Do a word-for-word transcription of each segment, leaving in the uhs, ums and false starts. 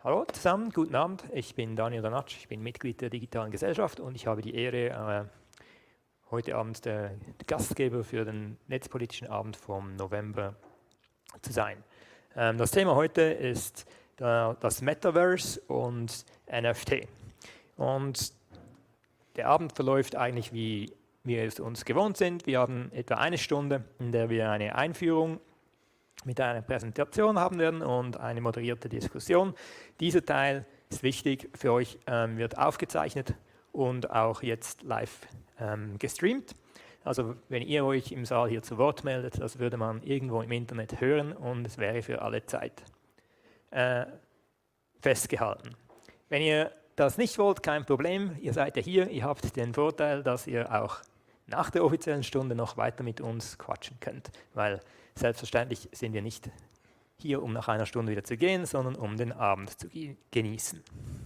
Hallo zusammen, guten Abend. Ich bin Daniel Danatsch, ich bin Mitglied der Digitalen Gesellschaft und ich habe die Ehre, äh, heute Abend der Gastgeber für den netzpolitischen Abend vom November zu sein. Ähm, das Thema heute ist äh, das Metaverse und N F T. Und der Abend verläuft eigentlich, wie wir es uns gewohnt sind. Wir haben etwa eine Stunde, in der wir eine Einführung mit einer Präsentation haben werden und eine moderierte Diskussion. Dieser Teil ist wichtig für euch, ähm, wird aufgezeichnet und auch jetzt live ähm, gestreamt. Also wenn ihr euch im Saal hier zu Wort meldet, das würde man irgendwo im Internet hören und es wäre für alle Zeit äh, festgehalten. Wenn ihr das nicht wollt, kein Problem, ihr seid ja hier, ihr habt den Vorteil, dass ihr auch nach der offiziellen Stunde noch weiter mit uns quatschen könnt, weil selbstverständlich sind wir nicht hier, um nach einer Stunde wieder zu gehen, sondern um den Abend zu genießen.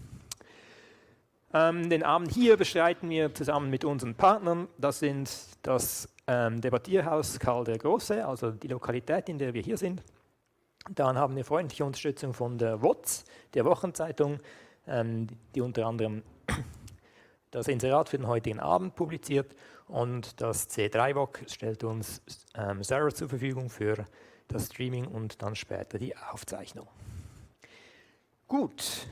Ähm, den Abend hier bestreiten wir zusammen mit unseren Partnern. Das sind das ähm, Debattierhaus Karl der Große, also die Lokalität, in der wir hier sind. Dann haben wir freundliche Unterstützung von der W O Z, der Wochenzeitung, ähm, die unter anderem das Inserat für den heutigen Abend publiziert, und das C drei V O C stellt uns ähm, Server zur Verfügung für das Streaming und dann später die Aufzeichnung. Gut.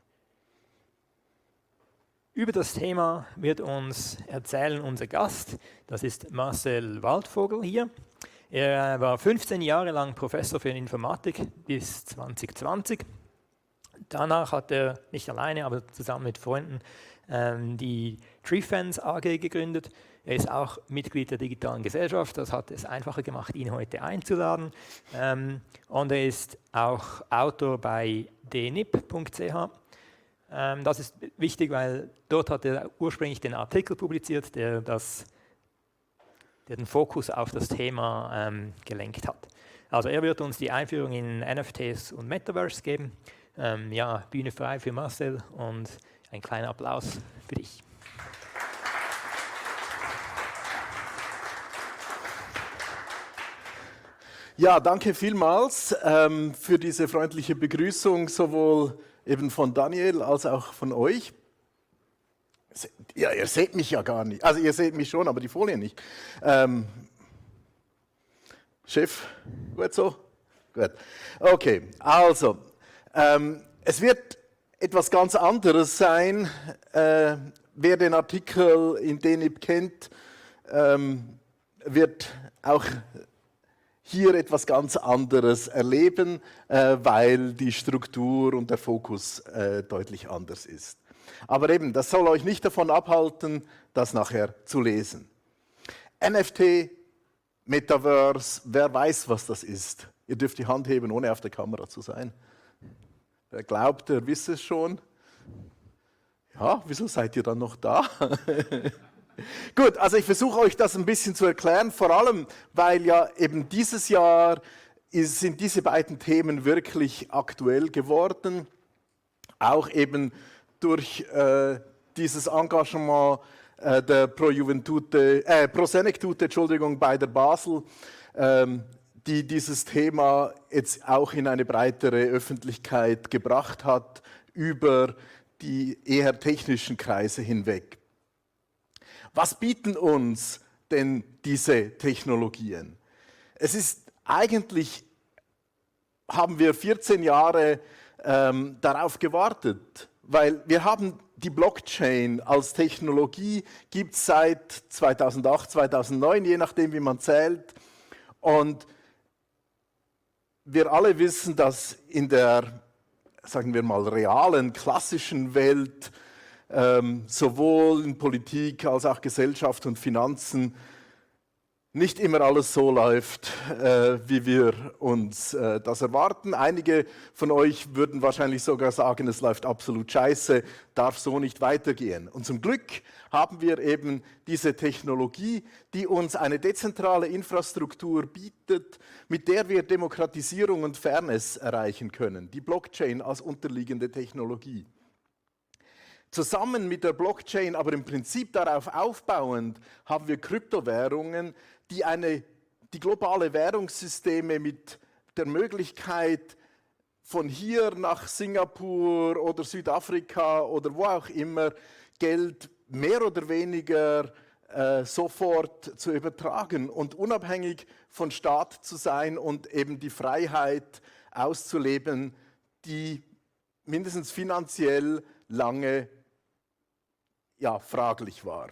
Über das Thema wird uns erzählen unser Gast, das ist Marcel Waldvogel hier. Er war fünfzehn Jahre lang Professor für Informatik bis zwanzig zwanzig. Danach hat er, nicht alleine, aber zusammen mit Freunden, ähm, die TreeFans A G gegründet. Er ist auch Mitglied der Digitalen Gesellschaft, das hat es einfacher gemacht, ihn heute einzuladen. Ähm, und er ist auch Autor bei d n i p punkt c h. Ähm, das ist wichtig, weil dort hat er ursprünglich den Artikel publiziert, der, das, der den Fokus auf das Thema ähm, gelenkt hat. Also er wird uns die Einführung in N F Ts und Metaverse geben. Ähm, ja, Bühne frei für Marcel und ein kleiner Applaus für dich. Ja, danke vielmals ähm, für diese freundliche Begrüßung, sowohl eben von Daniel als auch von euch. Ja, ihr seht mich ja gar nicht. Also ihr seht mich schon, aber die Folie nicht. Ähm, Chef, gut so? Gut. Okay, also, ähm, es wird etwas ganz anderes sein. Äh, wer den Artikel in d n i p kennt, ähm, wird auch hier etwas ganz anderes erleben, äh, weil die Struktur und der Fokus äh, deutlich anders ist. Aber eben, das soll euch nicht davon abhalten, das nachher zu lesen. N F T, Metaverse, wer weiß, was das ist? Ihr dürft die Hand heben, ohne auf der Kamera zu sein. Wer glaubt, der wisse es schon. Ja, wieso seid ihr dann noch da? Gut, also ich versuche euch das ein bisschen zu erklären, vor allem, weil ja eben dieses Jahr ist, sind diese beiden Themen wirklich aktuell geworden, auch eben durch äh, dieses Engagement äh, der Pro Juventute, äh, Pro Senectute, Entschuldigung, bei der Basel, ähm, die dieses Thema jetzt auch in eine breitere Öffentlichkeit gebracht hat, über die eher technischen Kreise hinweg. Was bieten uns denn diese Technologien? Es ist eigentlich, haben wir vierzehn Jahre ähm, darauf gewartet, weil wir haben die Blockchain als Technologie, gibt es seit zweitausendacht, zweitausendneun, je nachdem wie man zählt. Und wir alle wissen, dass in der, sagen wir mal, realen, klassischen Welt Ähm, sowohl in Politik als auch Gesellschaft und Finanzen nicht immer alles so läuft, äh, wie wir uns äh, das erwarten. Einige von euch würden wahrscheinlich sogar sagen, es läuft absolut scheiße, darf so nicht weitergehen. Und zum Glück haben wir eben diese Technologie, die uns eine dezentrale Infrastruktur bietet, mit der wir Demokratisierung und Fairness erreichen können. Die Blockchain als unterliegende Technologie. Zusammen mit der Blockchain, aber im Prinzip darauf aufbauend, haben wir Kryptowährungen, die eine, die globale Währungssysteme mit der Möglichkeit von hier nach Singapur oder Südafrika oder wo auch immer Geld mehr oder weniger äh, sofort zu übertragen und unabhängig von Staat zu sein und eben die Freiheit auszuleben, die mindestens finanziell lange ja, fraglich war.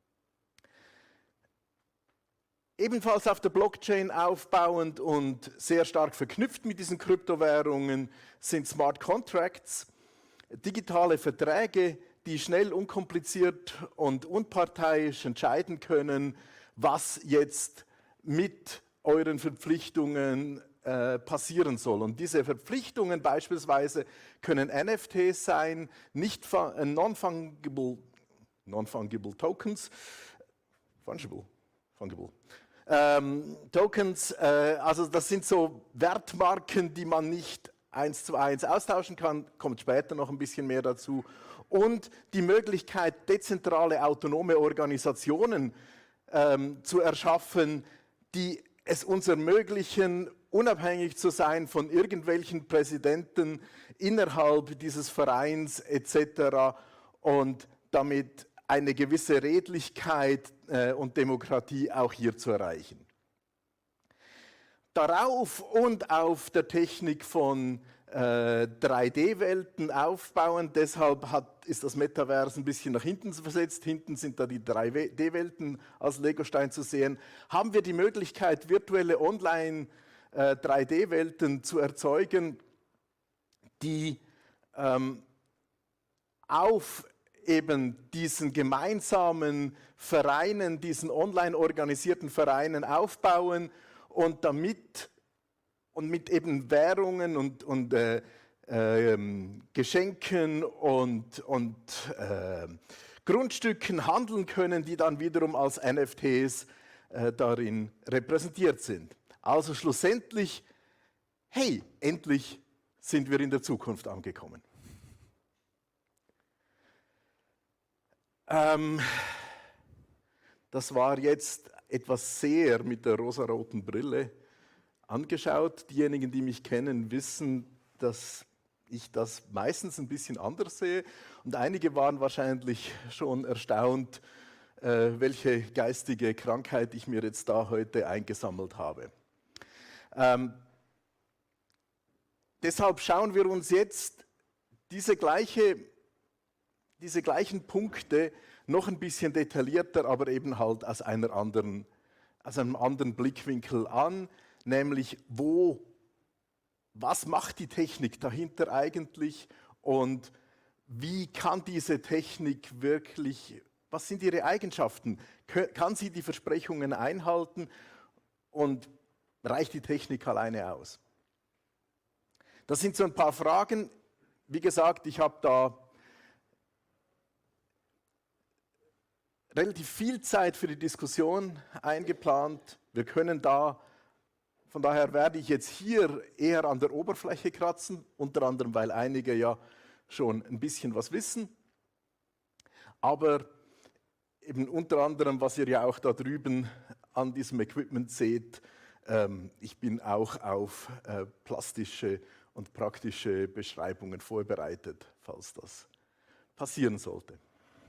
Ebenfalls auf der Blockchain aufbauend und sehr stark verknüpft mit diesen Kryptowährungen sind Smart Contracts, digitale Verträge, die schnell, unkompliziert und unparteiisch entscheiden können, was jetzt mit euren Verpflichtungen äh, passieren soll. Und diese Verpflichtungen beispielsweise können N F Ts sein, nicht äh, non-fungible, non-fungible Tokens, fungible, fungible. Ähm, Tokens, äh, also das sind so Wertmarken, die man nicht eins zu eins austauschen kann, kommt später noch ein bisschen mehr dazu. Und die Möglichkeit, dezentrale, autonome Organisationen ähm, zu erschaffen, die es uns ermöglichen, unabhängig zu sein von irgendwelchen Präsidenten innerhalb dieses Vereins et cetera und damit eine gewisse Redlichkeit äh, und Demokratie auch hier zu erreichen. Darauf und auf der Technik von äh, drei D-Welten aufbauen, deshalb hat, ist das Metaverse ein bisschen nach hinten versetzt, hinten sind da die drei D-Welten als Legostein zu sehen, haben wir die Möglichkeit, virtuelle Online äh, drei D-Welten zu erzeugen, die ähm, auf eben diesen gemeinsamen Vereinen, diesen online organisierten Vereinen aufbauen und damit und mit eben Währungen und, und äh, äh, Geschenken und, und äh, Grundstücken handeln können, die dann wiederum als N F Ts äh, darin repräsentiert sind. Also schlussendlich, hey, endlich sind wir in der Zukunft angekommen. Ähm, das war jetzt etwas sehr mit der rosaroten Brille angeschaut. Diejenigen, die mich kennen, wissen, dass ich das meistens ein bisschen anders sehe. Und einige waren wahrscheinlich schon erstaunt, äh, welche geistige Krankheit ich mir jetzt da heute eingesammelt habe. Ähm, deshalb schauen wir uns jetzt diese gleiche diese gleichen Punkte noch ein bisschen detaillierter, aber eben halt aus, einer anderen, aus einem anderen Blickwinkel an, nämlich wo, was macht die Technik dahinter eigentlich und wie kann diese Technik wirklich, was sind ihre Eigenschaften? Kann sie die Versprechungen einhalten und reicht die Technik alleine aus? Das sind so ein paar Fragen. Wie gesagt, ich habe da relativ viel Zeit für die Diskussion eingeplant. Wir können da, von daher werde ich jetzt hier eher an der Oberfläche kratzen, unter anderem, weil einige ja schon ein bisschen was wissen. Aber eben unter anderem, was ihr ja auch da drüben an diesem Equipment seht, ähm, ich bin auch auf äh, plastische und praktische Beschreibungen vorbereitet, falls das passieren sollte.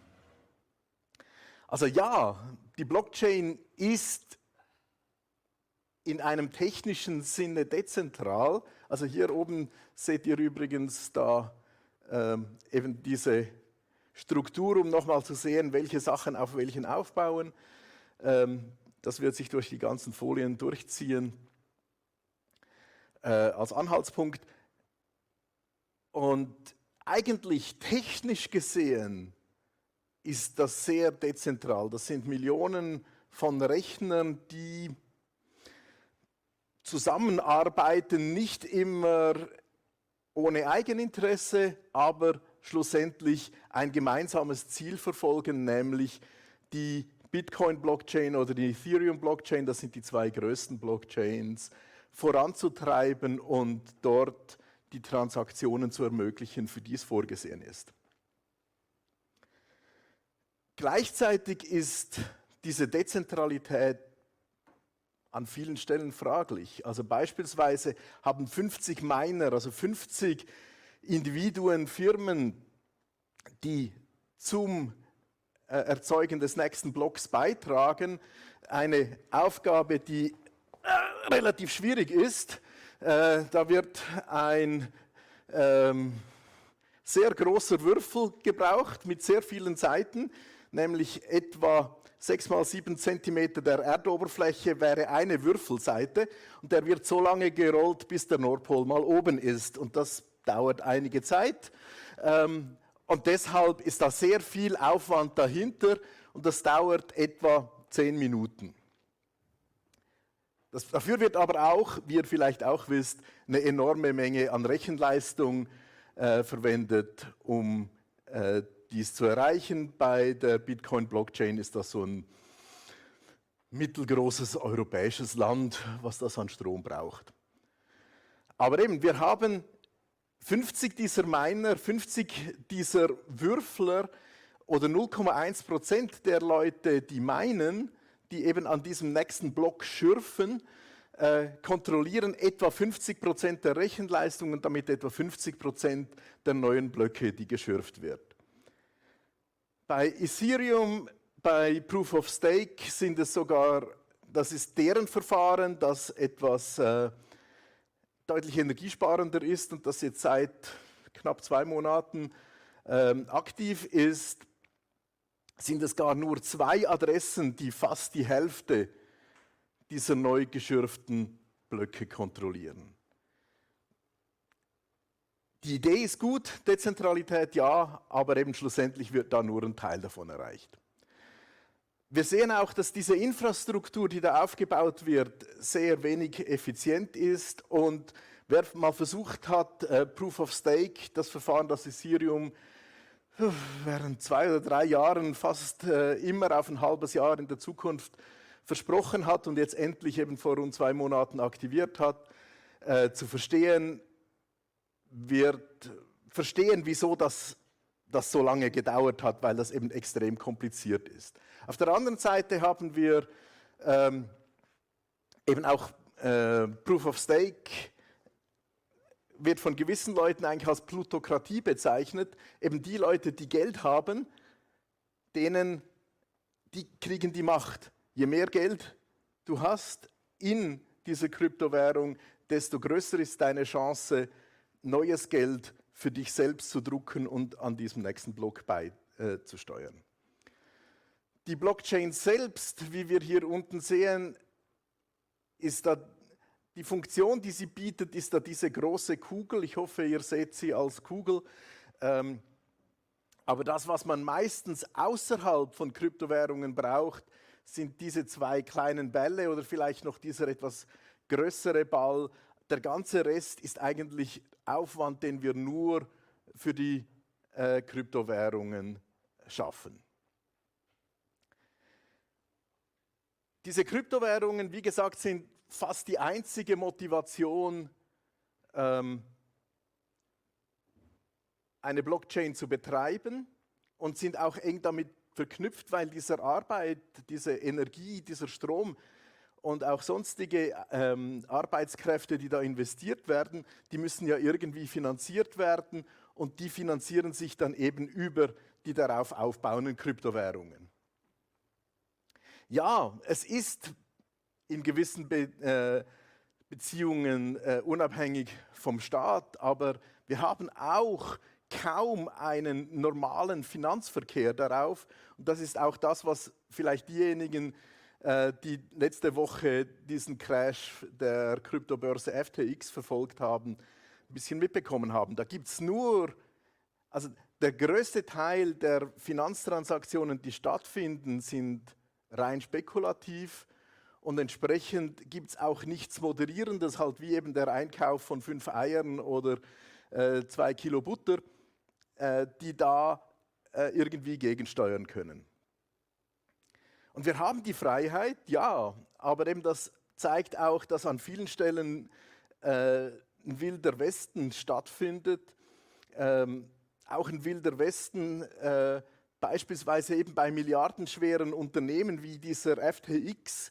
Also ja, die Blockchain ist in einem technischen Sinne dezentral. Also hier oben seht ihr übrigens da ähm, eben diese Struktur, um nochmal zu sehen, welche Sachen auf welchen aufbauen. Ähm, das wird sich durch die ganzen Folien durchziehen äh, als Anhaltspunkt. Und eigentlich technisch gesehen ist das sehr dezentral. Das sind Millionen von Rechnern, die zusammenarbeiten, nicht immer ohne Eigeninteresse, aber schlussendlich ein gemeinsames Ziel verfolgen, nämlich die Bitcoin-Blockchain oder die Ethereum-Blockchain, das sind die zwei größten Blockchains, voranzutreiben und dort die Transaktionen zu ermöglichen, für die es vorgesehen ist. Gleichzeitig ist diese Dezentralität an vielen Stellen fraglich. Also beispielsweise haben fünfzig Miner, also fünfzig Individuen, Firmen, die zum äh, Erzeugen des nächsten Blocks beitragen, eine Aufgabe, die äh, relativ schwierig ist. Äh, da wird ein ähm, sehr großer Würfel gebraucht mit sehr vielen Seiten, nämlich etwa sechs mal sieben Zentimeter der Erdoberfläche wäre eine Würfelseite und der wird so lange gerollt, bis der Nordpol mal oben ist und das dauert einige Zeit ähm, und deshalb ist da sehr viel Aufwand dahinter und das dauert etwa zehn Minuten. Das, dafür wird aber auch, wie ihr vielleicht auch wisst, eine enorme Menge an Rechenleistung äh, verwendet, um äh, dies zu erreichen. Bei der Bitcoin-Blockchain ist das so ein mittelgroßes europäisches Land, was das an Strom braucht. Aber eben, wir haben fünfzig dieser Miner, fünfzig dieser Würfler oder null Komma eins Prozent der Leute, die minen, die eben an diesem nächsten Block schürfen, äh, kontrollieren etwa fünfzig Prozent der Rechenleistung und damit etwa fünfzig Prozent der neuen Blöcke, die geschürft werden. Bei Ethereum, bei Proof of Stake sind es sogar, das ist deren Verfahren, das etwas äh, deutlich energiesparender ist und das jetzt seit knapp zwei Monaten ähm, aktiv ist, sind es gar nur zwei Adressen, die fast die Hälfte dieser neu geschürften Blöcke kontrollieren. Die Idee ist gut, Dezentralität ja, aber eben schlussendlich wird da nur ein Teil davon erreicht. Wir sehen auch, dass diese Infrastruktur, die da aufgebaut wird, sehr wenig effizient ist und wer mal versucht hat, äh, Proof of Stake, das Verfahren, das Ethereum während zwei oder drei Jahren fast äh, immer auf ein halbes Jahr in der Zukunft versprochen hat und jetzt endlich eben vor rund zwei Monaten aktiviert hat, äh, zu verstehen, wird verstehen, wieso das, das so lange gedauert hat, weil das eben extrem kompliziert ist. Auf der anderen Seite haben wir ähm, eben auch äh, Proof of Stake, wird von gewissen Leuten eigentlich als Plutokratie bezeichnet. Eben die Leute, die Geld haben, denen, die kriegen die Macht. Je mehr Geld du hast in dieser Kryptowährung, desto größer ist deine Chance, neues Geld für dich selbst zu drucken und an diesem nächsten Block beizusteuern. Äh, die Blockchain selbst, wie wir hier unten sehen, ist da die Funktion, die sie bietet, ist da diese große Kugel. Ich hoffe, ihr seht sie als Kugel. Ähm, aber das, was man meistens außerhalb von Kryptowährungen braucht, sind diese zwei kleinen Bälle oder vielleicht noch dieser etwas größere Ball. Der ganze Rest ist eigentlich Aufwand, den wir nur für die äh, Kryptowährungen schaffen. Diese Kryptowährungen, wie gesagt, sind fast die einzige Motivation, ähm, eine Blockchain zu betreiben und sind auch eng damit verknüpft, weil diese Arbeit, diese Energie, dieser Strom und auch sonstige ähm, Arbeitskräfte, die da investiert werden, die müssen ja irgendwie finanziert werden und die finanzieren sich dann eben über die darauf aufbauenden Kryptowährungen. Ja, es ist in gewissen Be äh, Beziehungen äh, unabhängig vom Staat, aber wir haben auch kaum einen normalen Finanzverkehr darauf. Und das ist auch das, was vielleicht diejenigen, äh, die letzte Woche diesen Crash der Kryptobörse F T X verfolgt haben, ein bisschen mitbekommen haben. Da gibt es nur, also der größte Teil der Finanztransaktionen, die stattfinden, sind rein spekulativ. Und entsprechend gibt es auch nichts Moderierendes, halt wie eben der Einkauf von fünf Eiern oder äh, zwei Kilo Butter, äh, die da äh, irgendwie gegensteuern können. Und wir haben die Freiheit, ja, aber eben das zeigt auch, dass an vielen Stellen äh, ein wilder Westen stattfindet. Ähm, auch ein wilder Westen, äh, beispielsweise eben bei milliardenschweren Unternehmen wie dieser F T X,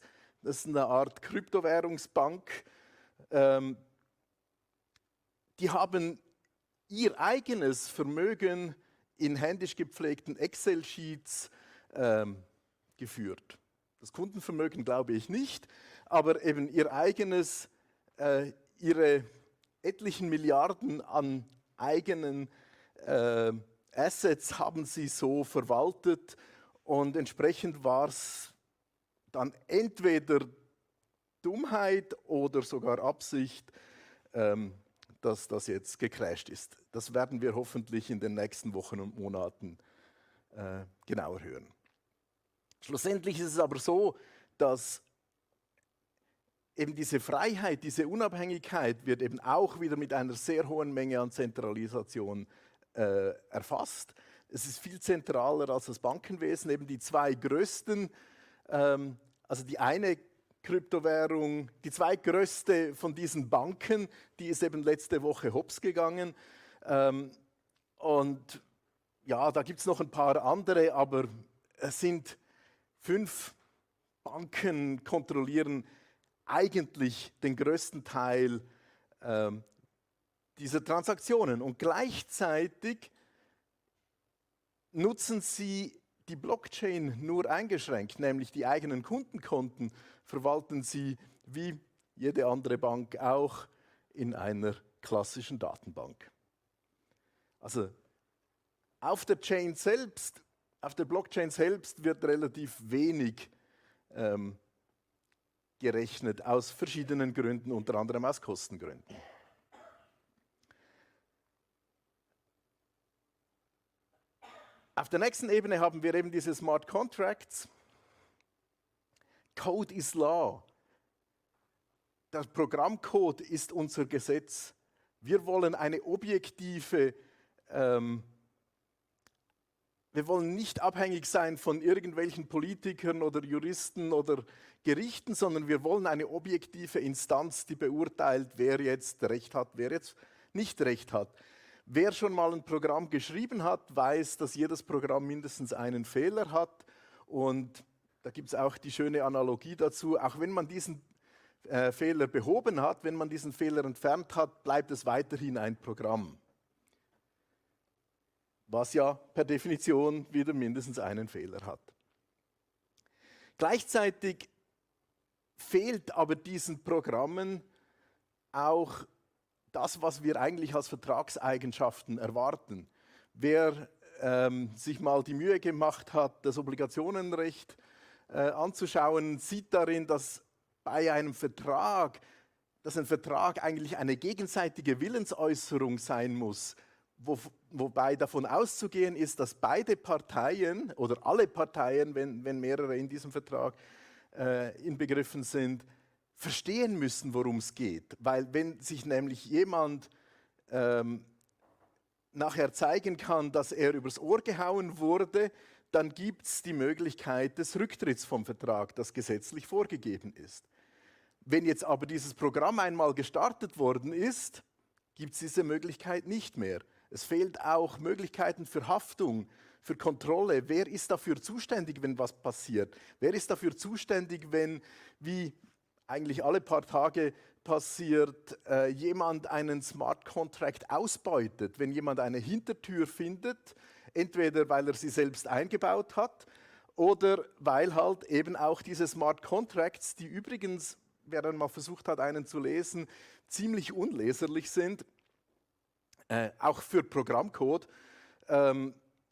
Das ist eine Art Kryptowährungsbank. Ähm, die haben ihr eigenes Vermögen in händisch gepflegten Excel-Sheets ähm, geführt. Das Kundenvermögen glaube ich nicht, aber eben ihr eigenes, äh, ihre etlichen Milliarden an eigenen äh, Assets haben sie so verwaltet und entsprechend war es dann entweder Dummheit oder sogar Absicht, ähm, dass das jetzt gecrasht ist. Das werden wir hoffentlich in den nächsten Wochen und Monaten äh, genauer hören. Schlussendlich ist es aber so, dass eben diese Freiheit, diese Unabhängigkeit wird eben auch wieder mit einer sehr hohen Menge an Zentralisation äh, erfasst. Es ist viel zentraler als das Bankenwesen. Eben die zwei größten, ähm, also die eine Kryptowährung, die zweitgrößte von diesen Banken, die ist eben letzte Woche hops gegangen. Ähm, und ja, da gibt es noch ein paar andere, aber es sind fünf Banken kontrollieren eigentlich den größten Teil ähm, dieser Transaktionen. Und gleichzeitig nutzen sie die Blockchain nur eingeschränkt, nämlich die eigenen Kundenkonten verwalten sie wie jede andere Bank auch in einer klassischen Datenbank. Also auf der Chain selbst, auf der Blockchain selbst wird relativ wenig ähm, gerechnet, aus verschiedenen Gründen, unter anderem aus Kostengründen. Auf der nächsten Ebene haben wir eben diese Smart Contracts. Code is Law. Der Programmcode ist unser Gesetz. Wir wollen eine objektive, ähm, wir wollen nicht abhängig sein von irgendwelchen Politikern oder Juristen oder Gerichten, sondern wir wollen eine objektive Instanz, die beurteilt, wer jetzt Recht hat, wer jetzt nicht Recht hat. Wer schon mal ein Programm geschrieben hat, weiß, dass jedes Programm mindestens einen Fehler hat. Und da gibt es auch die schöne Analogie dazu. Auch wenn man diesen äh, Fehler behoben hat, wenn man diesen Fehler entfernt hat, bleibt es weiterhin ein Programm. Was ja per Definition wieder mindestens einen Fehler hat. Gleichzeitig fehlt aber diesen Programmen auch das, was wir eigentlich als Vertragseigenschaften erwarten. Wer ähm, sich mal die Mühe gemacht hat, das Obligationenrecht äh, anzuschauen, sieht darin, dass bei einem Vertrag, dass ein Vertrag eigentlich eine gegenseitige Willensäußerung sein muss, wo, wobei davon auszugehen ist, dass beide Parteien oder alle Parteien, wenn, wenn mehrere in diesem Vertrag äh, inbegriffen sind, verstehen müssen, worum es geht. Weil wenn sich nämlich jemand ähm, nachher zeigen kann, dass er übers Ohr gehauen wurde, dann gibt es die Möglichkeit des Rücktritts vom Vertrag, das gesetzlich vorgegeben ist. Wenn jetzt aber dieses Programm einmal gestartet worden ist, gibt es diese Möglichkeit nicht mehr. Es fehlt auch Möglichkeiten für Haftung, für Kontrolle. Wer ist dafür zuständig, wenn was passiert? Wer ist dafür zuständig, wenn, wie eigentlich alle paar Tage passiert, äh, jemand einen Smart Contract ausbeutet, wenn jemand eine Hintertür findet, entweder weil er sie selbst eingebaut hat oder weil halt eben auch diese Smart Contracts, die übrigens, wer dann mal versucht hat, einen zu lesen, ziemlich unleserlich sind, äh, auch für Programmcode, ähm,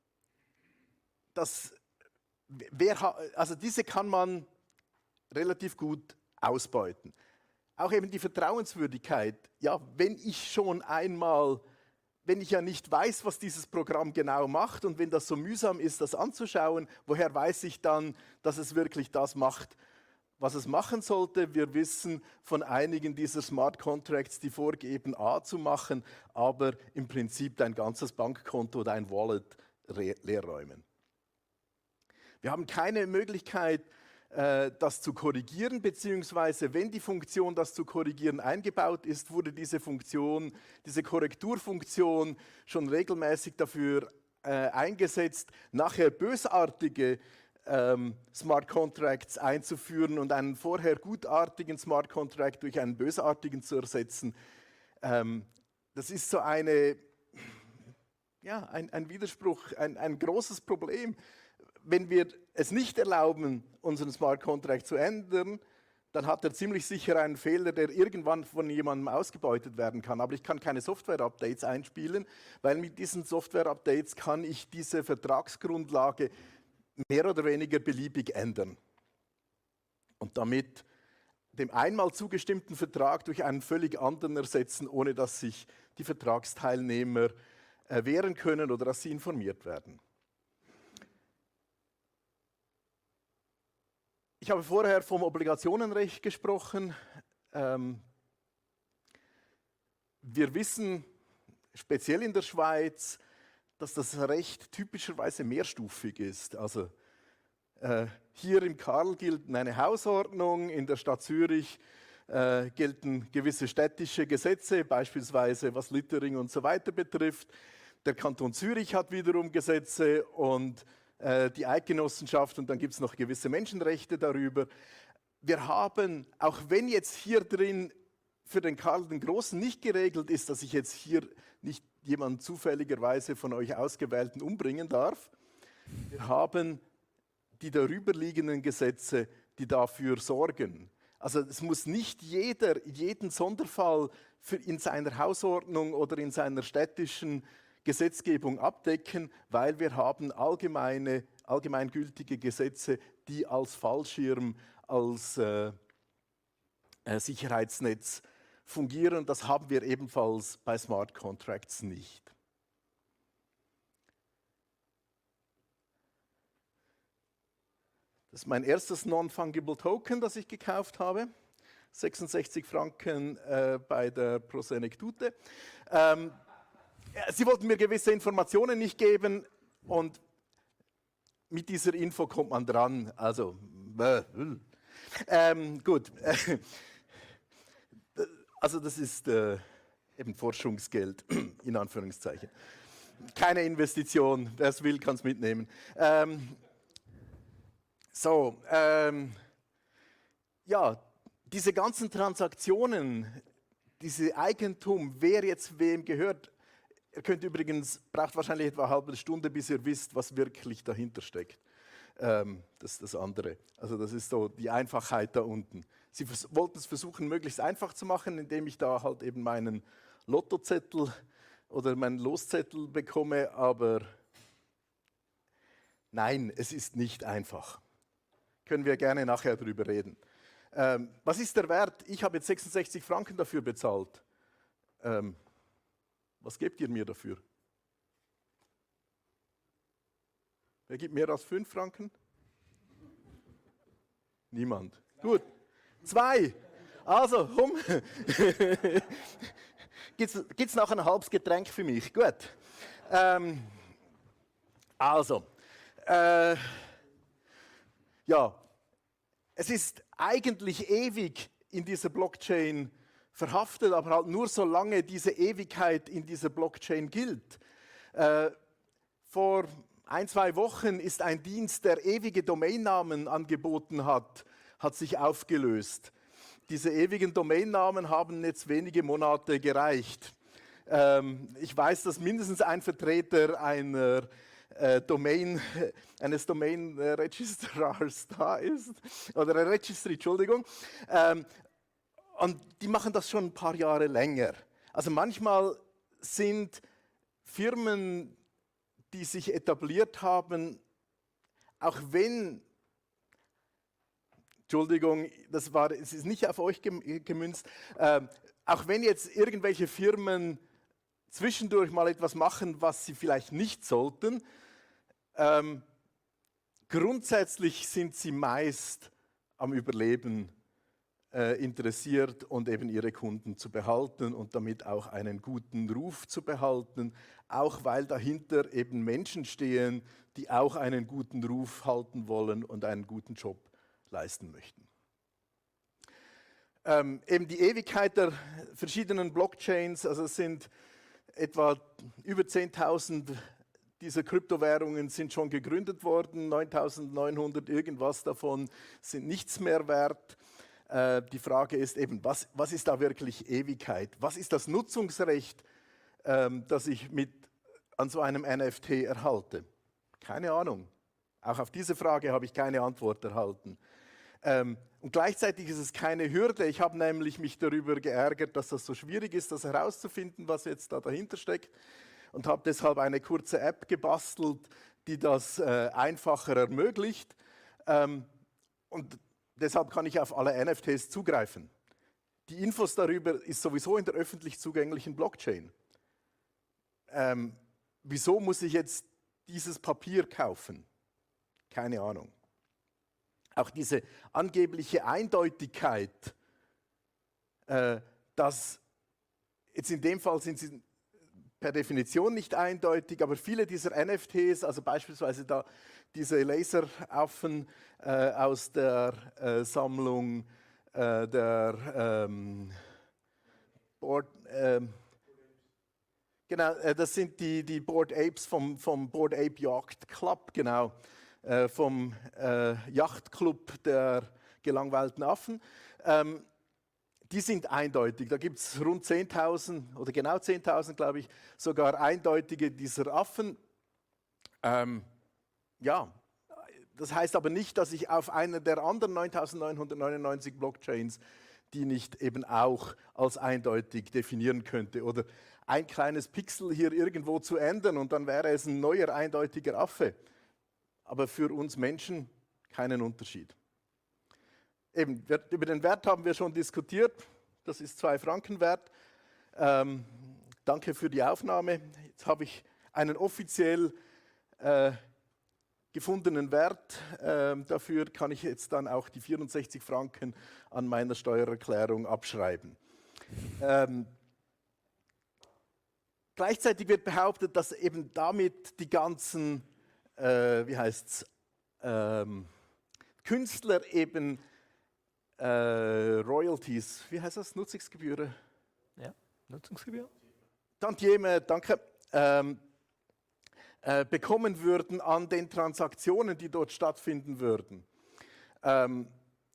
das, wer, also diese kann man relativ gut ausbeuten. Auch eben die Vertrauenswürdigkeit. Ja, wenn ich schon einmal, wenn ich ja nicht weiß, was dieses Programm genau macht und wenn das so mühsam ist, das anzuschauen, woher weiß ich dann, dass es wirklich das macht, was es machen sollte? Wir wissen von einigen dieser Smart Contracts, die vorgeben, A zu machen, aber im Prinzip dein ganzes Bankkonto oder ein Wallet leerräumen. Wir haben keine Möglichkeit, das zu korrigieren, beziehungsweise wenn die Funktion, das zu korrigieren, eingebaut ist, wurde diese Funktion, diese Korrekturfunktion schon regelmäßig dafür äh, eingesetzt, nachher bösartige ähm, Smart Contracts einzuführen und einen vorher gutartigen Smart Contract durch einen bösartigen zu ersetzen. Ähm, das ist so eine, ja, ein, ein Widerspruch, ein, ein großes Problem. Wenn wir es nicht erlauben, unseren Smart Contract zu ändern, dann hat er ziemlich sicher einen Fehler, der irgendwann von jemandem ausgebeutet werden kann. Aber ich kann keine Software-Updates einspielen, weil mit diesen Software-Updates kann ich diese Vertragsgrundlage mehr oder weniger beliebig ändern. Und damit dem einmal zugestimmten Vertrag durch einen völlig anderen ersetzen, ohne dass sich die Vertragsteilnehmer äh, wehren können oder dass sie informiert werden. Ich habe vorher vom Obligationenrecht gesprochen. Ähm, wir wissen, speziell in der Schweiz, dass das Recht typischerweise mehrstufig ist. Also äh, hier im Karl gilt eine Hausordnung, in der Stadt Zürich äh, gelten gewisse städtische Gesetze, beispielsweise was Littering und so weiter betrifft. Der Kanton Zürich hat wiederum Gesetze und die Eidgenossenschaft und dann gibt es noch gewisse Menschenrechte darüber. Wir haben, auch wenn jetzt hier drin für den Karl den Großen nicht geregelt ist, dass ich jetzt hier nicht jemanden zufälligerweise von euch Ausgewählten umbringen darf, wir haben die darüberliegenden Gesetze, die dafür sorgen. Also es muss nicht jeder jeden Sonderfall für in seiner Hausordnung oder in seiner städtischen Gesetzgebung abdecken, weil wir haben allgemeine, allgemeingültige Gesetze, die als Fallschirm, als äh, äh, Sicherheitsnetz fungieren. Das haben wir ebenfalls bei Smart Contracts nicht. Das ist mein erstes Non-Fungible Token, das ich gekauft habe. sechsundsechzig Franken äh, bei der Prosenectute. Ähm, Sie wollten mir gewisse Informationen nicht geben und mit dieser Info kommt man dran. Also, äh, ähm, gut. Also das ist äh, eben Forschungsgeld, in Anführungszeichen. Keine Investition, wer es will, kann es mitnehmen. Ähm, so, ähm, ja, diese ganzen Transaktionen, diese Eigentum, wer jetzt wem gehört, ihr könnt übrigens, braucht wahrscheinlich etwa eine halbe Stunde, bis ihr wisst, was wirklich dahinter steckt. Ähm, das ist das andere. Also das ist so die Einfachheit da unten. Sie wollten es versuchen, möglichst einfach zu machen, indem ich da halt eben meinen Lottozettel oder meinen Loszettel bekomme, aber nein, es ist nicht einfach. Können wir gerne nachher drüber reden. Ähm, was ist der Wert? Ich habe jetzt sechsundsechzig Franken dafür bezahlt. Ähm, Was gebt ihr mir dafür? Wer gibt mehr als fünf Franken? Niemand. Gut. Zwei. Also, komm. Gibt es noch ein halbes Getränk für mich? Gut. Ähm, also, äh, ja, es ist eigentlich ewig in dieser Blockchain verhaftet, aber halt nur solange diese Ewigkeit in dieser Blockchain gilt. Äh, vor ein, zwei Wochen ist ein Dienst, der ewige Domainnamen angeboten hat, hat sich aufgelöst. Diese ewigen Domainnamen haben jetzt wenige Monate gereicht. Ähm, ich weiß, dass mindestens ein Vertreter einer äh, Domain, eines Domain-Registrars da ist, oder ein Registry, Entschuldigung. Ähm, Und die machen das schon ein paar Jahre länger. Also manchmal sind Firmen, die sich etabliert haben, auch wenn, Entschuldigung, das war, es ist nicht auf euch gemünzt, äh, auch wenn jetzt irgendwelche Firmen zwischendurch mal etwas machen, was sie vielleicht nicht sollten, ähm, grundsätzlich sind sie meist am Überleben interessiert und eben ihre Kunden zu behalten und damit auch einen guten Ruf zu behalten, auch weil dahinter eben Menschen stehen, die auch einen guten Ruf halten wollen und einen guten Job leisten möchten. Ähm, eben die Ewigkeit der verschiedenen Blockchains, also es sind etwa über zehntausend dieser Kryptowährungen sind schon gegründet worden, neuntausendneunhundert irgendwas davon sind nichts mehr wert. Äh, die Frage ist eben, was, was ist da wirklich Ewigkeit? Was ist das Nutzungsrecht, ähm, das ich mit an so einem N F T erhalte? Keine Ahnung. Auch auf diese Frage habe ich keine Antwort erhalten. Ähm, und gleichzeitig ist es keine Hürde. Ich habe nämlich mich darüber geärgert, dass das so schwierig ist, das herauszufinden, was jetzt da dahinter steckt. Und habe deshalb eine kurze App gebastelt, die das äh, einfacher ermöglicht. Ähm, und deshalb kann ich auf alle N F Ts zugreifen. Die Infos darüber ist sowieso in der öffentlich zugänglichen Blockchain. Ähm, wieso muss ich jetzt dieses Papier kaufen? Keine Ahnung. Auch diese angebliche Eindeutigkeit, äh, dass jetzt in dem Fall sind sie per Definition nicht eindeutig, aber viele dieser N F Ts, also beispielsweise da diese Laseraffen äh, aus der äh, Sammlung äh, der ähm, Board, ähm, genau, äh, das sind die, die Bored Apes vom, vom Bored Ape Yacht Club, genau, äh, vom äh, Yachtclub der gelangweilten Affen. Ähm, Die sind eindeutig. Da gibt es rund zehntausend oder genau zehntausend, glaube ich, sogar eindeutige dieser Affen. Ähm, ja, das heißt aber nicht, dass ich auf einer der anderen neuntausendneunhundertneunundneunzig Blockchains die nicht eben auch als eindeutig definieren könnte. Oder ein kleines Pixel hier irgendwo zu ändern und dann wäre es ein neuer eindeutiger Affe. Aber für uns Menschen keinen Unterschied. Eben, über den Wert haben wir schon diskutiert. Das ist zwei Franken wert. Ähm, danke für die Aufnahme. Jetzt habe ich einen offiziell äh, gefundenen Wert. Ähm, dafür kann ich jetzt dann auch die vierundsechzig Franken an meiner Steuererklärung abschreiben. Ähm, gleichzeitig wird behauptet, dass eben damit die ganzen, äh, wie heißt's, ähm, Künstler eben Äh, Royalties, wie heißt das? Nutzungsgebühren? Ja, Nutzungsgebühr. Tantieme, danke. Ähm, äh, bekommen würden an den Transaktionen, die dort stattfinden würden. Ähm,